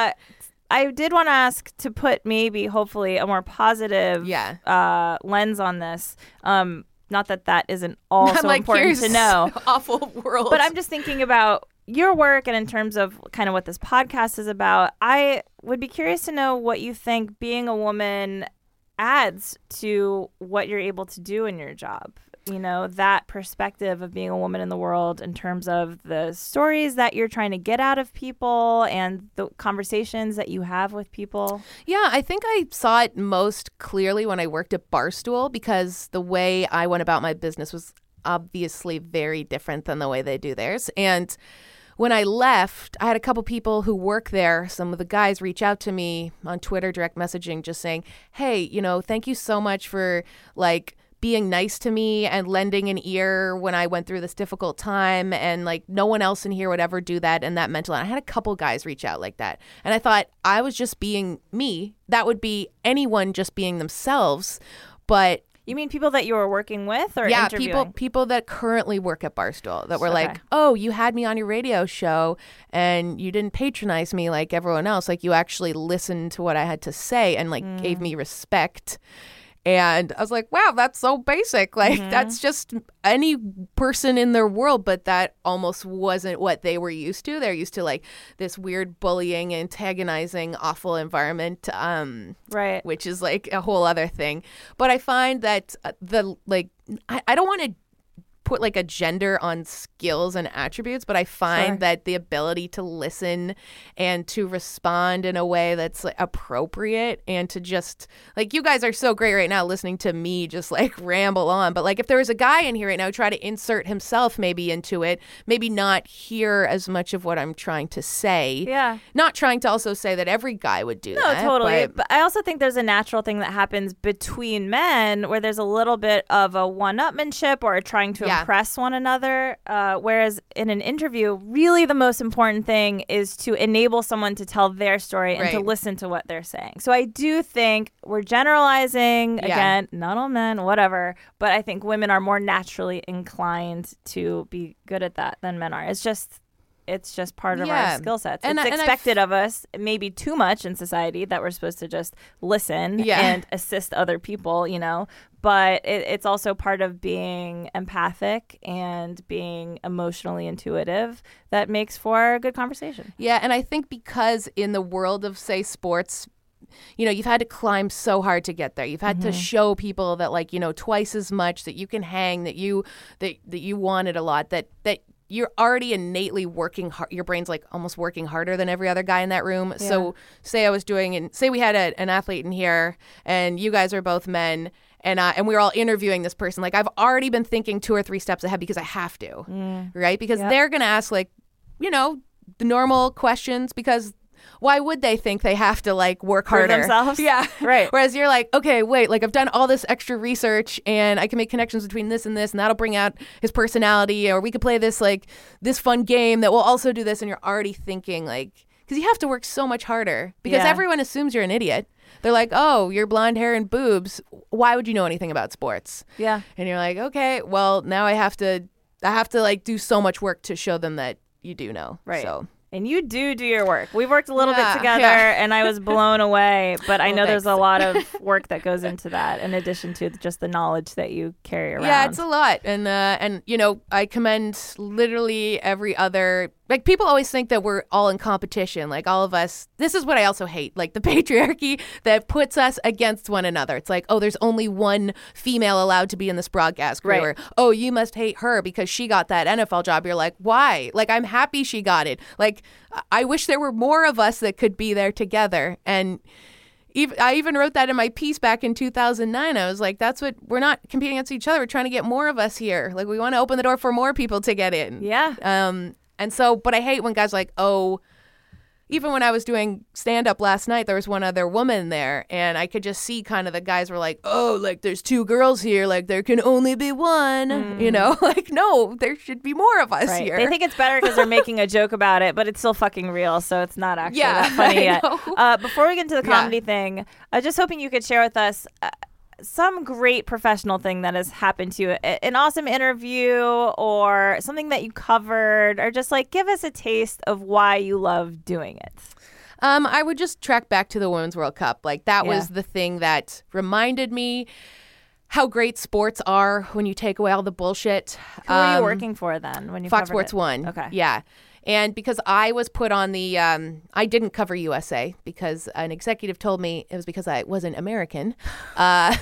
I did want to ask to put maybe, hopefully, a more positive lens on this. Not that isn't also like, important to know. Awful world. But I'm just thinking about your work and in terms of kind of what this podcast is about. I would be curious to know what you think being a woman adds to what you're able to do in your job. You know, that perspective of being a woman in the world in terms of the stories that you're trying to get out of people and the conversations that you have with people. Yeah, I think I saw it most clearly when I worked at Barstool, because the way I went about my business was obviously very different than the way they do theirs. And when I left, I had a couple people who work there. Some of the guys reach out to me on Twitter, direct messaging, just saying, hey, you know, thank you so much for like being nice to me and lending an ear when I went through this difficult time, and like no one else in here would ever do that, and that meant a lot. I had a couple guys reach out like that, and I thought I was just being me. That would be anyone just being themselves. But you mean people that you were working with or interviewing? people that currently work at Barstool that were like, oh, you had me on your radio show and you didn't patronize me like everyone else. Like, you actually listened to what I had to say and like gave me respect. And I was like, wow, that's so basic. Like, that's just any person in their world, but that almost wasn't what they were used to. They're used to like this weird bullying, antagonizing, awful environment, right? Which is like a whole other thing. But I find that I don't want to put like a gender on skills and attributes, but I find that the ability to listen and to respond in a way that's like appropriate, and to just like, you guys are so great right now listening to me just like ramble on, but like if there was a guy in here right now try to insert himself maybe into it, maybe not hear as much of what I'm trying to say. Yeah. Not trying to also say that every guy would do that. No, totally. But I also think there's a natural thing that happens between men where there's a little bit of a one-upmanship or trying to impress one another, whereas in an interview, really the most important thing is to enable someone to tell their story and to listen to what they're saying. So I do think we're generalizing, again, not all men, whatever, but I think women are more naturally inclined to be good at that than men are. It's just part of our skill sets. It's expected of us, maybe too much in society, that we're supposed to just listen and assist other people, you know. But it's also part of being empathic and being emotionally intuitive that makes for a good conversation. Yeah, and I think because in the world of, say, sports, you know, you've had to climb so hard to get there. You've had to show people that, like, you know, twice as much, that you can hang, that you want it a lot, that you're already innately working hard. Your brain's like almost working harder than every other guy in that room. Yeah. So say we had an athlete in here and you guys are both men, and we were all interviewing this person. Like, I've already been thinking 2 or 3 steps ahead because I have to, right? Because they're going to ask, like, you know, the normal questions, because why would they think they have to like work harder themselves? Yeah, right. Whereas you're like, okay, wait, like I've done all this extra research and I can make connections between this, and that'll bring out his personality, or we could play this fun game that will also do this, and you're already thinking like, because you have to work so much harder because everyone assumes you're an idiot. They're like, oh, you're blonde hair and boobs. Why would you know anything about sports? Yeah. And you're like, okay, well, now I have to like do so much work to show them that you do know. Right. So. And you do your work. We've worked a little bit together, and I was blown away. But I know there's a lot of work that goes into that, in addition to just the knowledge that you carry around. Yeah, it's a lot. And you know, I commend literally every other. Like, people always think that we're all in competition. Like, all of us. This is what I also hate. Like, the patriarchy that puts us against one another. It's like, oh, there's only one female allowed to be in this broadcast crew. Right. Or, oh, you must hate her because she got that NFL job. You're like, why? Like, I'm happy she got it. Like, I wish there were more of us that could be there together. And I even wrote that in my piece back in 2009. I was like, we're not competing against each other. We're trying to get more of us here. Like, we want to open the door for more people to get in. Yeah. And so, but I hate when guys are like, oh, even when I was doing stand-up last night, there was one other woman there, and I could just see kind of the guys were like, oh, like, there's 2 girls here, like, there can only be one, you know? Like, no, there should be more of us here. They think it's better because they're making a joke about it, but it's still fucking real, so it's not actually that funny yet. Before we get into the comedy thing, I was just hoping you could share with us some great professional thing that has happened to you, an awesome interview or something that you covered, or just like give us a taste of why you love doing it. I would just track back to the Women's World Cup. Like, that was the thing that reminded me how great sports are when you take away all the bullshit. Who were you working for then when you Fox covered Sports it? 1. Okay. Yeah. And because I was put on the, I didn't cover USA because an executive told me it was because I wasn't American. I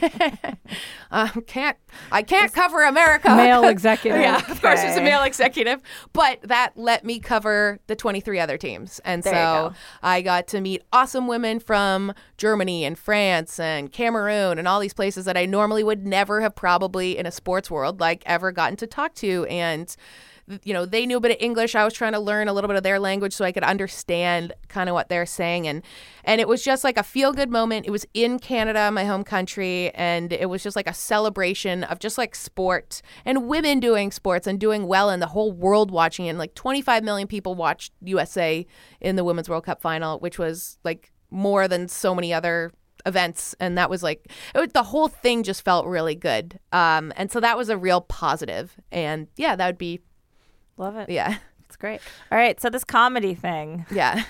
can't cover America. Male executive. Yeah, of course it's a male executive. But that let me cover the 23 other teams. And so I got to meet awesome women from Germany and France and Cameroon and all these places that I normally would never have probably in a sports world like ever gotten to talk to. And you know, they knew a bit of English. I was trying to learn a little bit of their language so I could understand kind of what they're saying. And it was just like a feel-good moment. It was in Canada, my home country, and it was just like a celebration of just like sport and women doing sports and doing well and the whole world watching it. And like 25 million people watched USA in the Women's World Cup final, which was like more than so many other events. And that was like, the whole thing just felt really good. And so that was a real positive. And yeah, that would be... Love it. Yeah. It's great. All right. So this comedy thing. Yeah.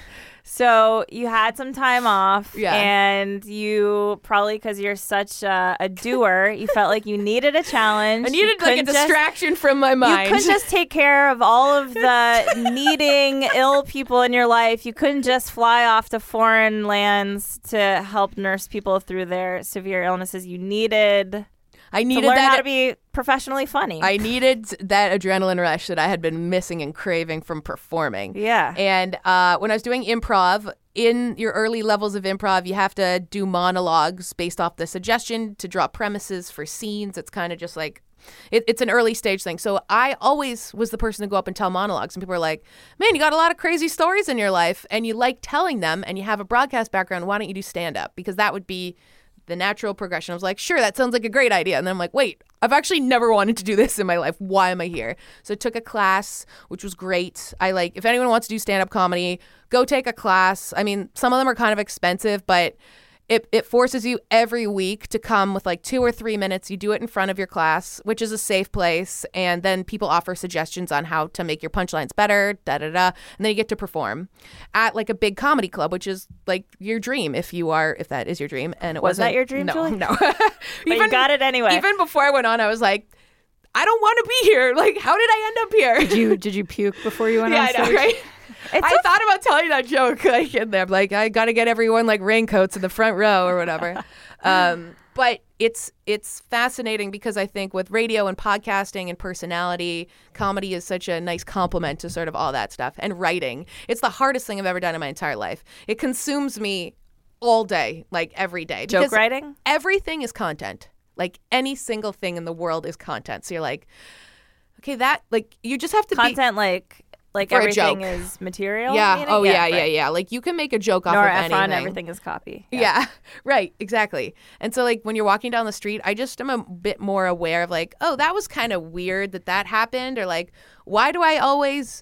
So you had some time off. Yeah. And you probably, because you're such a doer, you felt like you needed a challenge. I needed like a distraction from my mind. You couldn't just take care of all of the needing ill people in your life. You couldn't just fly off to foreign lands to help nurse people through their severe illnesses. You needed... I needed to learn that how to be professionally funny. I needed that adrenaline rush that I had been missing and craving from performing. Yeah. And when I was doing improv, in your early levels of improv, you have to do monologues based off the suggestion to draw premises for scenes. It's kind of just like, it's an early stage thing. So I always was the person to go up and tell monologues. And people were like, man, you got a lot of crazy stories in your life and you like telling them and you have a broadcast background. Why don't you do stand-up? Because that would be the natural progression. I was like, sure, that sounds like a great idea. And then I'm like, wait, I've actually never wanted to do this in my life. Why am I here? So I took a class, which was great. If anyone wants to do stand-up comedy, go take a class. I mean, some of them are kind of expensive, but it forces you every week to come with like 2 or 3 minutes. You do it in front of your class, which is a safe place. And then people offer suggestions on how to make your punchlines better, and then you get to perform at like a big comedy club, which is like your dream if that is your dream. And it was that your dream, Julie? No. But you got it anyway. Even before I went on, I was like, I don't want to be here. Like, how did I end up here? Did you puke before you went on stage? Yeah, I know, right? I thought about telling that joke like in there, like I got to get everyone like raincoats in the front row or whatever. But it's fascinating because I think with radio and podcasting and personality, comedy is such a nice complement to sort of all that stuff. And writing, it's the hardest thing I've ever done in my entire life. It consumes me all day, like every day. Joke writing? Everything is content. Like any single thing in the world is content. So you're like, okay, that like you just have to content like for everything is material. Yeah. Meaning? Oh yeah, right. yeah. Like you can make a joke off Nora of Ephron, anything. everything is copy. Yeah. Right. Exactly. And so like when you're walking down the street, I just am a bit more aware of like, oh, that was kind of weird that happened, or like, why am I always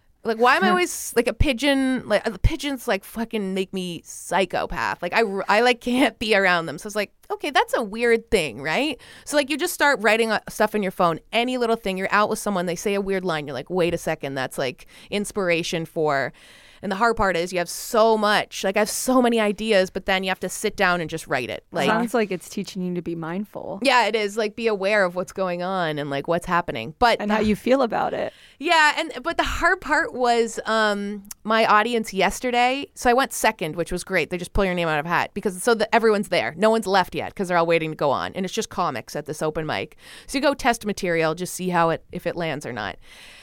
like a pigeon? Like the pigeons like fucking make me psychopath. Like I like can't be around them. So it's like, okay, that's a weird thing, right? So like you just start writing stuff in your phone, any little thing. You're out with someone, they say a weird line, you're like, wait a second, that's like inspiration for. And the hard part is you have so much. Like I have so many ideas, but then you have to sit down and just write it. Like sounds like it's teaching you to be mindful. Yeah, it is. Like be aware of what's going on and like what's happening. But how you feel about it. Yeah, but the hard part was my audience yesterday. So I went second, which was great. They just pull your name out of a hat because everyone's there. No one's left yet because they're all waiting to go on, and it's just comics at this open mic. So you go test material, just see if it lands or not.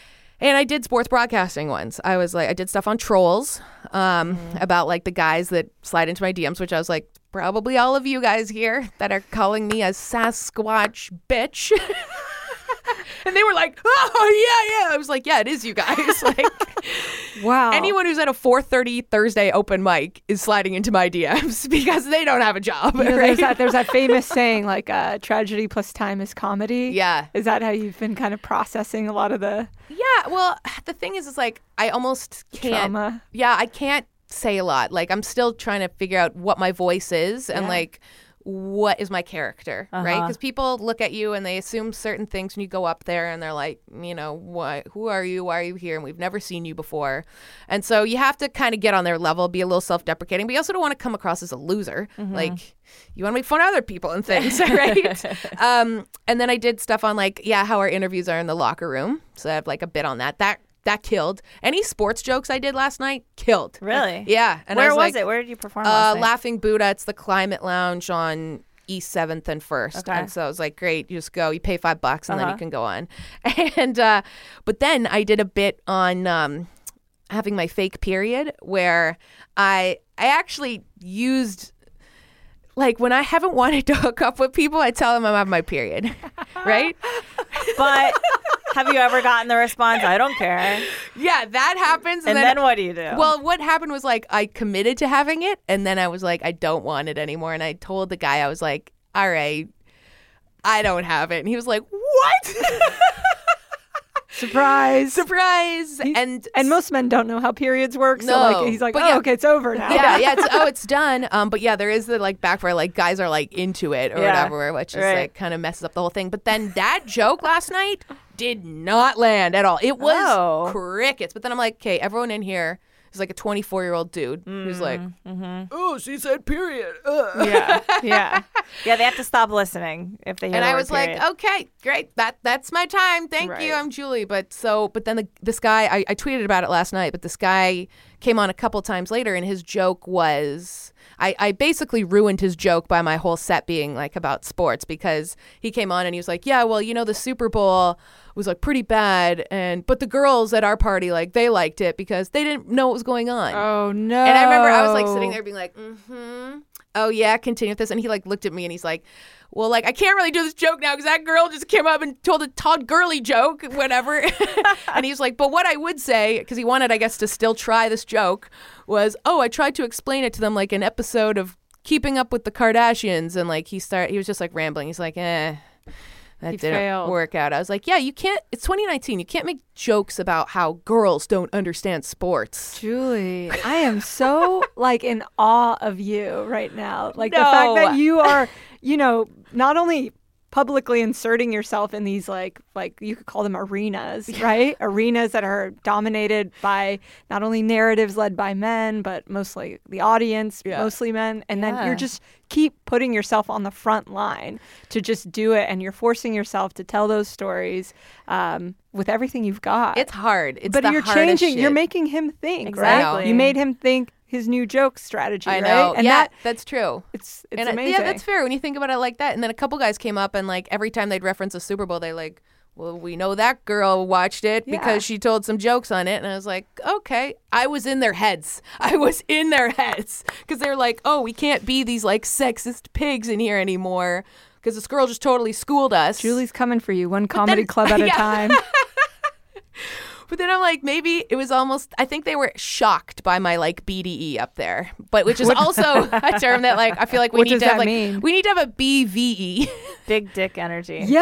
And I did sports broadcasting once. I did stuff on Trolls about like the guys that slide into my DMs, which I was like, probably all of you guys here that are calling me a Sasquatch bitch. And they were like, oh, yeah. I was like, yeah, it is you guys. Like, wow. Anyone who's at a 4:30 Thursday open mic is sliding into my DMs because they don't have a job. Right? There's that famous saying, like, tragedy plus time is comedy. Yeah. Is that how you've been kind of processing a lot of the Yeah, well, the thing is like, I almost can't. trauma? Yeah, I can't say a lot. Like, I'm still trying to figure out what my voice is and like what is my character, right? Because people look at you and they assume certain things when you go up there and they're like, you know, what? Who are you? Why are you here? And we've never seen you before. And so you have to kind of get on their level, be a little self-deprecating, but you also don't want to come across as a loser. Like, you want to make fun of other people and things, right? And then I did stuff on like, how our interviews are in the locker room. So I have like a bit on that. That killed. Any sports jokes I did last night killed. Really? Yeah. And Where I was it? Where did you perform last night? Laughing Buddha. It's the Climate Lounge on East 7th and 1st. Okay. And so I was like, great, you just go. You pay $5 and then you can go on. And but then I did a bit on having my fake period where I actually used, like, when I haven't wanted to hook up with people, I tell them I'm having my period, right? But have you ever gotten the response, I don't care? Yeah, that happens. And then what do you do? Well, what happened was like I committed to having it and then I was like, I don't want it anymore. And I told the guy, I was like, all right, I don't have it. And he was like, what? Surprise. And most men don't know how periods work. So No, like he's like, but yeah. okay, it's over now. yeah, it's done. But yeah, there is the like backfire, like guys are like into it or whatever, which is like kind of messes up the whole thing. But then that joke last night did not land at all. It was crickets. But then I'm like, okay, everyone in here is like a 24-year-old dude who's like, oh, she said period. Yeah, they have to stop listening if they hear And the I word was period. like, okay, great. That's my time. Thank you. I'm Julie. But then this guy, I tweeted about it last night, but this guy came on a couple times later and his joke was, I basically ruined his joke by my whole set being like about sports because he came on and he was like, yeah, well, you know, the Super Bowl was like pretty bad. But the girls at our party, like they liked it because they didn't know what was going on. Oh, no. And I remember I was like sitting there being like, oh yeah, continue with this. And he like looked at me and he's like, well, like I can't really do this joke now because that girl just came up and told a Todd Gurley joke, whatever. And he's like, but what I would say, because he wanted, I guess, to still try this joke, was, oh, I tried to explain it to them like an episode of Keeping Up with the Kardashians. And like he was just like rambling. He's like, that didn't work out. I was like, yeah, you can't, it's 2019. You can't make jokes about how girls don't understand sports. Julie, I am so like in awe of you right now. Like the fact that you are, you know, not only publicly inserting yourself in these like you could call them arenas, right? Arenas that are dominated by not only narratives led by men, but mostly the audience, mostly men. And then you're just keep putting yourself on the front line to just do it. And you're forcing yourself to tell those stories with everything you've got. It's hard. But you're changing, you're making him think, right? You made him think his new joke strategy, I know. right? And that's true. It's and amazing. Yeah, that's fair when you think about it like that. And then a couple guys came up and like every time they'd reference a Super Bowl, they like, well, we know that girl watched it because she told some jokes on it. And I was like, okay. I was in their heads because they're like, oh, we can't be these like sexist pigs in here anymore because this girl just totally schooled us. Julie's coming for you, one comedy club at a time. But then I'm like, maybe it was almost, I think they were shocked by my like BDE up there, but which is also a term that like, I feel like we need to have like, we need to have a BVE. Big dick energy. Yo!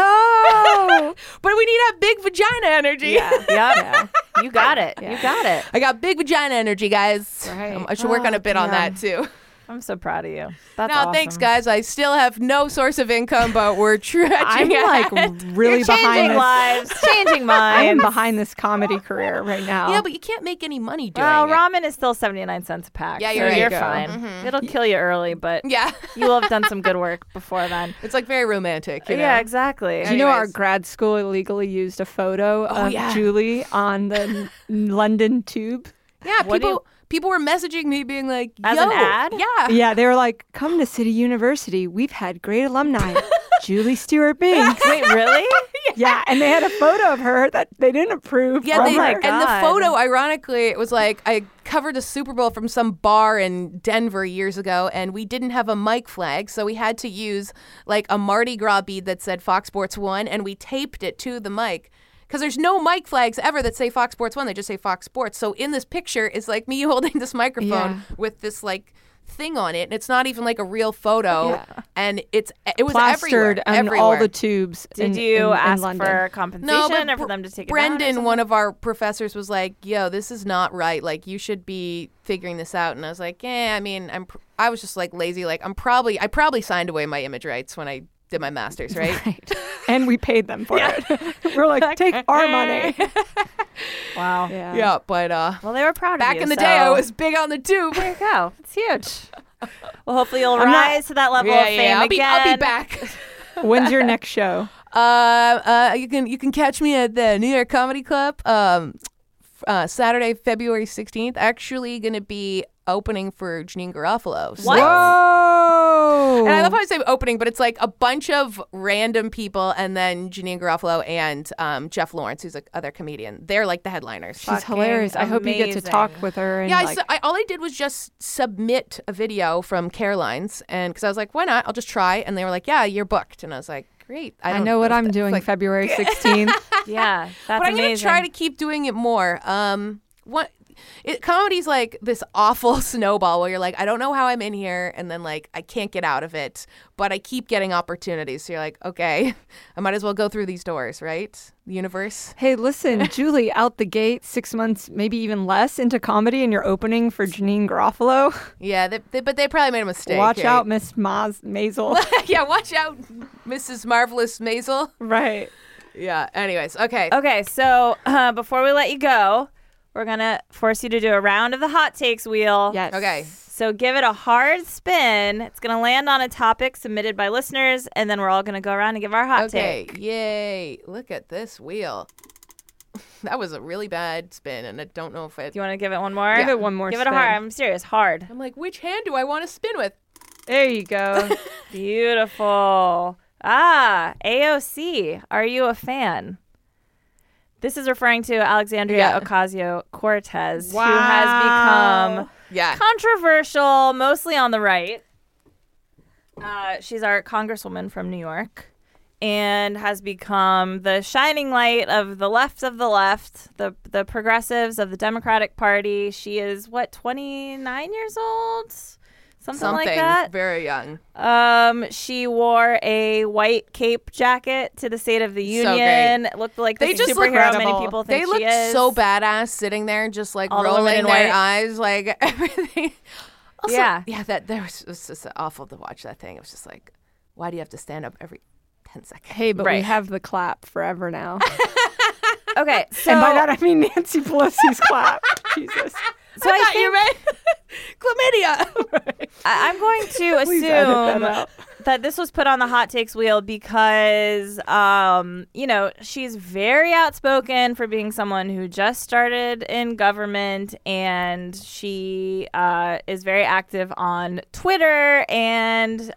But we need to have big vagina energy. Yeah. You got it. Yeah. You got it. I got big vagina energy, guys. Right. I should work on a bit on that too. I'm so proud of you. That's awesome. Thanks, guys. I still have no source of income, but we're trudging I'm like really You're behind changing this. lives, changing minds. I am behind this comedy career right now. Yeah, but you can't make any money doing well, it. ramen is still 79 cents a pack. Yeah, you're right. fine. Mm-hmm. It'll kill you early, but you will have done some good work before then. It's like very romantic. You know? Yeah, exactly. Do you know our grad school illegally used a photo of Julie on the London Tube? Yeah, people were messaging me being like, as an ad? Yeah, they were like, come to City University. We've had great alumni. Julie Stewart Binks. Wait, really? Yeah, and they had a photo of her that they didn't approve. Yeah, her. and the photo, ironically, it was like I covered a Super Bowl from some bar in Denver years ago, and we didn't have a mic flag, so we had to use like a Mardi Gras bead that said Fox Sports 1, and we taped it to the mic. Because there's no mic flags ever that say Fox Sports 1, they just say Fox Sports. So in this picture is like me holding this microphone with this like thing on it, and it's not even like a real photo, and it was plastered everywhere. all the tubes. Did you ask London. for compensation or for them to take it down? Brendan, one of our professors, was like, "Yo, this is not right. Like, you should be figuring this out." And I was like, "Yeah, I mean, I was just like lazy. Like, I probably signed away my image rights when I did my master's, right? And we paid them for it. We're like, take our money. Wow. Yeah, but well, they were proud of back you. in the day, I was big on the tube. There you go. It's huge. Well, hopefully you'll rise to that level of fame again. I'll be back. When's your next show? You can catch me at the New York Comedy Club Saturday, February 16th. Actually going to be opening for Janeane Garofalo. What? Whoa! And I love how I say opening, but it's like a bunch of random people, and then Janeane Garofalo and Jeff Lawrence, who's the other comedian. They're like the headliners. She's hilarious. I hope you get to talk with her. And yeah, all I did was just submit a video from Caroline's, and because I was like, why not? I'll just try. And they were like, yeah, you're booked. And I was like, great. I know what I'm doing February 16th. Yeah, that's but I'm going to try to keep doing it more. Comedy's like this awful snowball where you're like, I don't know how I'm in here, and then like I can't get out of it, but I keep getting opportunities. So you're like, okay, I might as well go through these doors, right? The universe. Hey, listen, Julie, out the gate, 6 months, maybe even less into comedy, and you're opening for Janeane Garofalo. Yeah, but they probably made a mistake. Watch out, Miss Maisel. Yeah, watch out, Mrs. Marvelous Maisel. Right. Yeah. Anyways, okay. Okay, so before we let you go, we're going to force you to do a round of the hot takes wheel. Yes. Okay. So give it a hard spin. It's going to land on a topic submitted by listeners, and then we're all going to go around and give our hot take. Okay. Yay. Look at this wheel. That was a really bad spin, and I don't know if it... Do you want to give it one more? Give it one more Give spin. it a hard. I'm serious. Hard. I'm like, which hand do I want to spin with? There you go. Beautiful. AOC. Are you a fan? This is referring to Alexandria Ocasio-Cortez, who has become controversial, mostly on the right. She's our congresswoman from New York and has become the shining light of the left, the progressives of the Democratic Party. She is, 29 years old? Something like that. Very young. She wore a white cape jacket to the State of the Union. So it looked like they the just superhero many people think they looked she is. so badass sitting there, just like all rolling the their eyes, like everything. Also, yeah, that it was just awful to watch that thing. It was just like, why do you have to stand up every 10 seconds? Hey, but we have the clap forever now. Okay, so and by that I mean Nancy Pelosi's clap. Jesus. So I think you read chlamydia. Right. I'm going to assume that this was put on the hot takes wheel because, she's very outspoken for being someone who just started in government, and she is very active on Twitter. And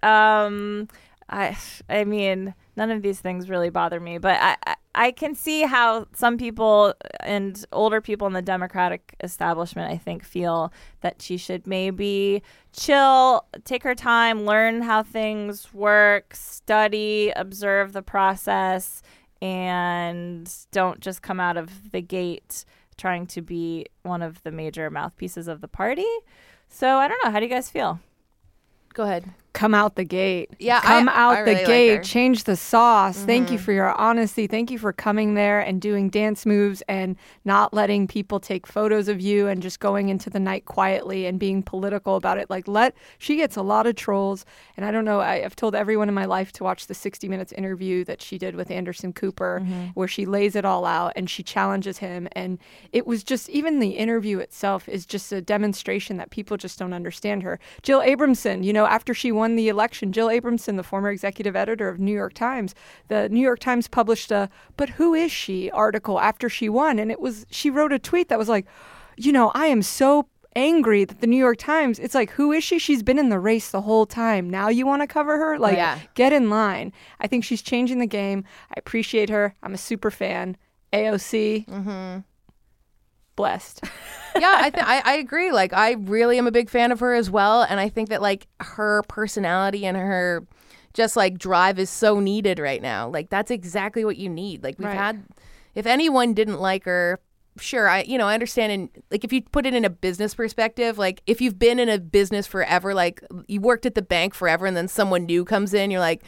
I mean, none of these things really bother me, but I can see how some people and older people in the Democratic establishment, I think, feel that she should maybe chill, take her time, learn how things work, study, observe the process, and don't just come out of the gate trying to be one of the major mouthpieces of the party. So I don't know. How do you guys feel? Go ahead. Come out the gate. Yeah, Come I out really the gate. like her. Change the sauce. Thank you for your honesty. Thank you for coming there and doing dance moves and not letting people take photos of you and just going into the night quietly and being political about it. She gets a lot of trolls. And I don't know, I've told everyone in my life to watch the 60 Minutes interview that she did with Anderson Cooper, where she lays it all out and she challenges him. And it was just, even the interview itself is just a demonstration that people just don't understand her. Jill Abramson, after she won the election, Jill Abramson, the former executive editor of New York Times, the New York Times published a "But who is she?" article after she won, and she wrote a tweet that was like, I am so angry that the New York Times, it's like, who is she? She's been in the race the whole time. Now you want to cover her? Like, get in line. I think she's changing the game. I appreciate her. I'm a super fan. AOC, blessed. Yeah, I agree. Like, I really am a big fan of her as well. And I think that, like, her personality and her just, like, drive is so needed right now. Like, that's exactly what you need. Like, we've had, if anyone didn't like her, sure, I understand. And like, if you put it in a business perspective, like if you've been in a business forever, like you worked at the bank forever, and then someone new comes in, you're like,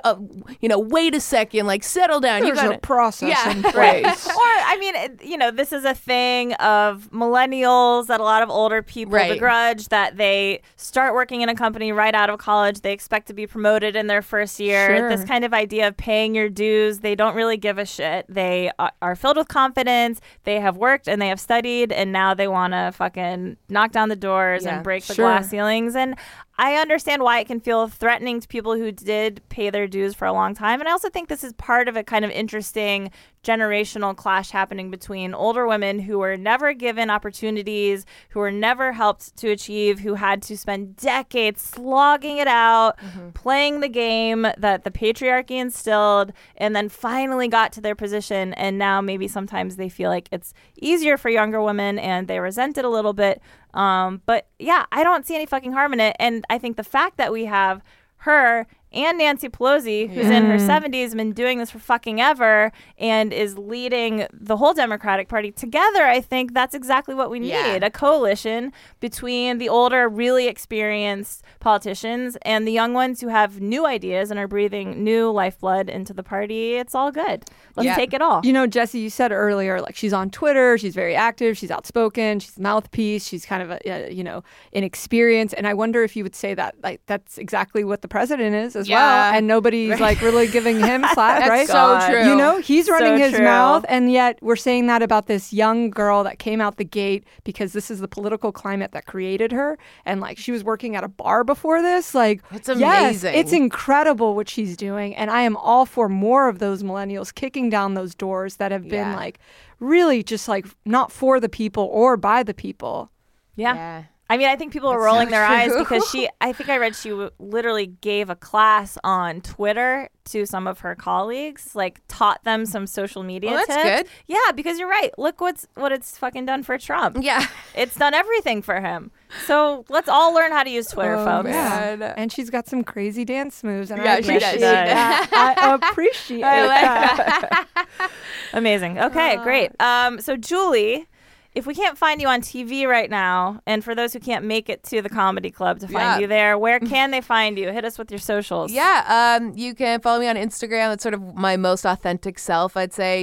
wait a second, like settle down. There's a process in place. Or I mean, this is a thing of millennials that a lot of older people begrudge, that they start working in a company right out of college. They expect to be promoted in their first year. Sure. This kind of idea of paying your dues, they don't really give a shit. They are filled with confidence. They have worked and they have studied, and now they want to fucking knock down the doors and break the glass ceilings. And I understand why it can feel threatening to people who did pay their dues for a long time. And I also think this is part of a kind of interesting generational clash happening between older women who were never given opportunities, who were never helped to achieve, who had to spend decades slogging it out, playing the game that the patriarchy instilled, and then finally got to their position. And now maybe sometimes they feel like it's easier for younger women and they resent it a little bit. But yeah, I don't see any fucking harm in it. And I think the fact that we have her and Nancy Pelosi, who's in her 70s, been doing this for fucking ever and is leading the whole Democratic Party together, I think that's exactly what we need. A coalition between the older, really experienced politicians and the young ones who have new ideas and are breathing new lifeblood into the party. It's all good. Let's take it all. Jesse, you said earlier, like, she's on Twitter, she's very active, she's outspoken, she's a mouthpiece, she's kind of inexperienced. And I wonder if you would say that, like, that's exactly what the president is as well. And nobody's like really giving him slack, right? So true. He's running his mouth, and yet we're saying that about this young girl that came out the gate because this is the political climate that created her. And like, she was working at a bar before this. Like, it's amazing. Yes, it's incredible what she's doing. And I am all for more of those millennials kicking down those doors that have been like really just like not for the people or by the people. Yeah. I mean, I think people are rolling their eyes because I think I read she literally gave a class on Twitter to some of her colleagues, like taught them some social media tips. That's good. Yeah, because you're right. Look what it's fucking done for Trump. Yeah. It's done everything for him. So let's all learn how to use Twitter, folks. Man. And she's got some crazy dance moves. And yeah, I appreciate that. I appreciate that. Amazing. Okay, great. So Julie, if we can't find you on TV right now, and for those who can't make it to the comedy club to find you there, where can they find you? Hit us with your socials. Yeah, you can follow me on Instagram. That's sort of my most authentic self, I'd say,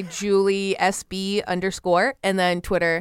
JulieSB_, and then Twitter,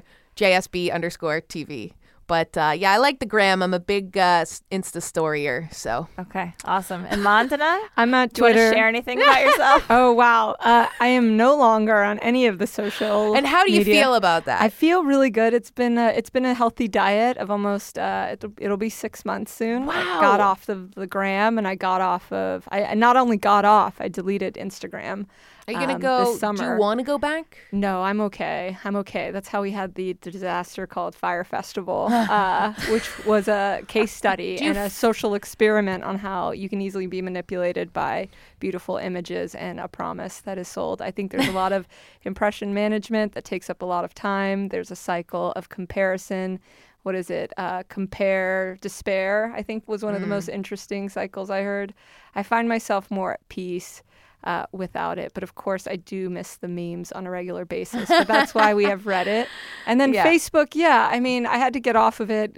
JSB_TV. But I like the gram. I'm a big Insta storyer. So okay, awesome. And Mandana, I'm at Twitter. Do you want to share anything about yourself? Oh wow, I am no longer on any of the social. And how do you feel about that? I feel really good. It's been a healthy diet of almost. It'll be 6 months soon. Wow. I got off the gram, and I got off of. I not only got off, I deleted Instagram. Are you gonna go? This summer. Do you want to go back? No, I'm okay. That's how we had the disaster called Fire Festival, which was a case study and a social experiment on how you can easily be manipulated by beautiful images and a promise that is sold. I think there's a lot of impression management that takes up a lot of time. There's a cycle of comparison. What is it? Compare, despair, I think was one of the most interesting cycles I heard. I find myself more at peace without it. But of course, I do miss the memes on a regular basis. But that's why we have Reddit. And then Facebook, I mean, I had to get off of it.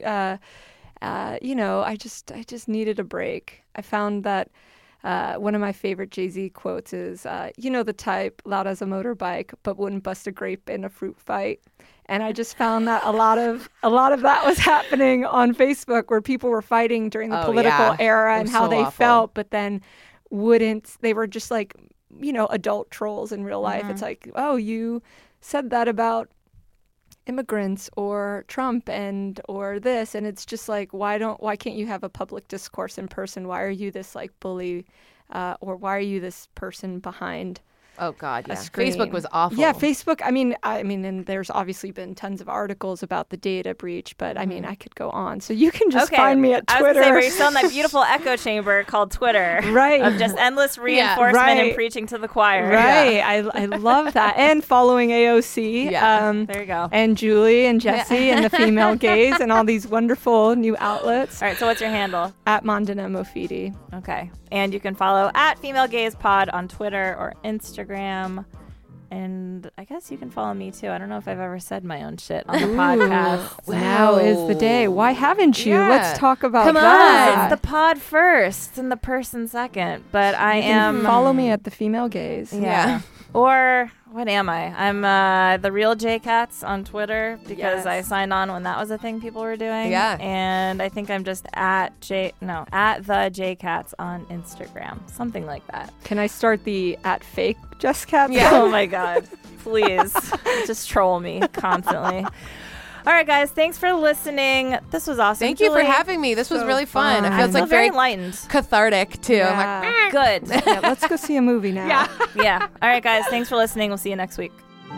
I just needed a break. I found that one of my favorite Jay-Z quotes is, the type, loud as a motorbike, but wouldn't bust a grape in a fruit fight. And I just found that a lot of that was happening on Facebook, where people were fighting during the political era and how they felt, but then they were just like, adult trolls in real life. It's like, oh, you said that about immigrants or Trump or this, and it's just like, why can't you have a public discourse in person? Why are you this like bully, or why are you this person behind Oh God, yeah. screen. Facebook was awful. Yeah, Facebook. I mean, and there's obviously been tons of articles about the data breach, but I mean, I could go on. So you can just find me at Twitter. I was gonna say, you're still in that beautiful echo chamber called Twitter, right? Of just endless reinforcement and preaching to the choir, right? Yeah. I love that, and following AOC. Yeah, there you go. And Julie and Jesse and the Female Gaze and all these wonderful new outlets. All right, so what's your handle? At Mandana Mofidi. Okay, and you can follow at Female Gaze Pod on Twitter or Instagram. And I guess you can follow me too. I don't know if I've ever said my own shit on the podcast. Wow. Now is the day. Why haven't you? Yeah. Let's talk about Come that. on. It's the pod first and the person second. But I am. Follow me at the Female Gaze. Yeah. Or what am I? I'm the real JCats on Twitter because I signed on when that was a thing people were doing. Yeah. And I think I'm just at the JCats on Instagram. Something like that. Can I start the at fake Just Cats? Yeah. Oh my God. Please. Just troll me constantly. All right, guys. Thanks for listening. This was awesome. Thank you for having me. This was really fun. It feels like very enlightened, cathartic too. Yeah. I'm like, good. Yeah, let's go see a movie now. Yeah. All right, guys. Thanks for listening. We'll see you next week.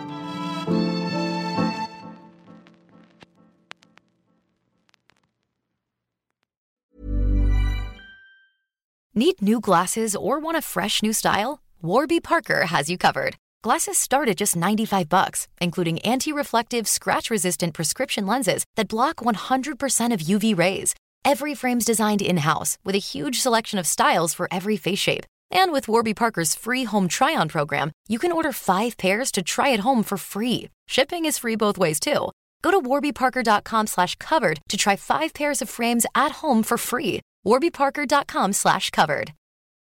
Need new glasses or want a fresh new style? Warby Parker has you covered. Glasses start at just $95, including anti-reflective, scratch-resistant prescription lenses that block 100% of UV rays. Every frame's designed in-house with a huge selection of styles for every face shape. And with Warby Parker's free home try-on program, you can order 5 pairs to try at home for free. Shipping is free both ways, too. Go to warbyparker.com/covered to try 5 pairs of frames at home for free. warbyparker.com/covered.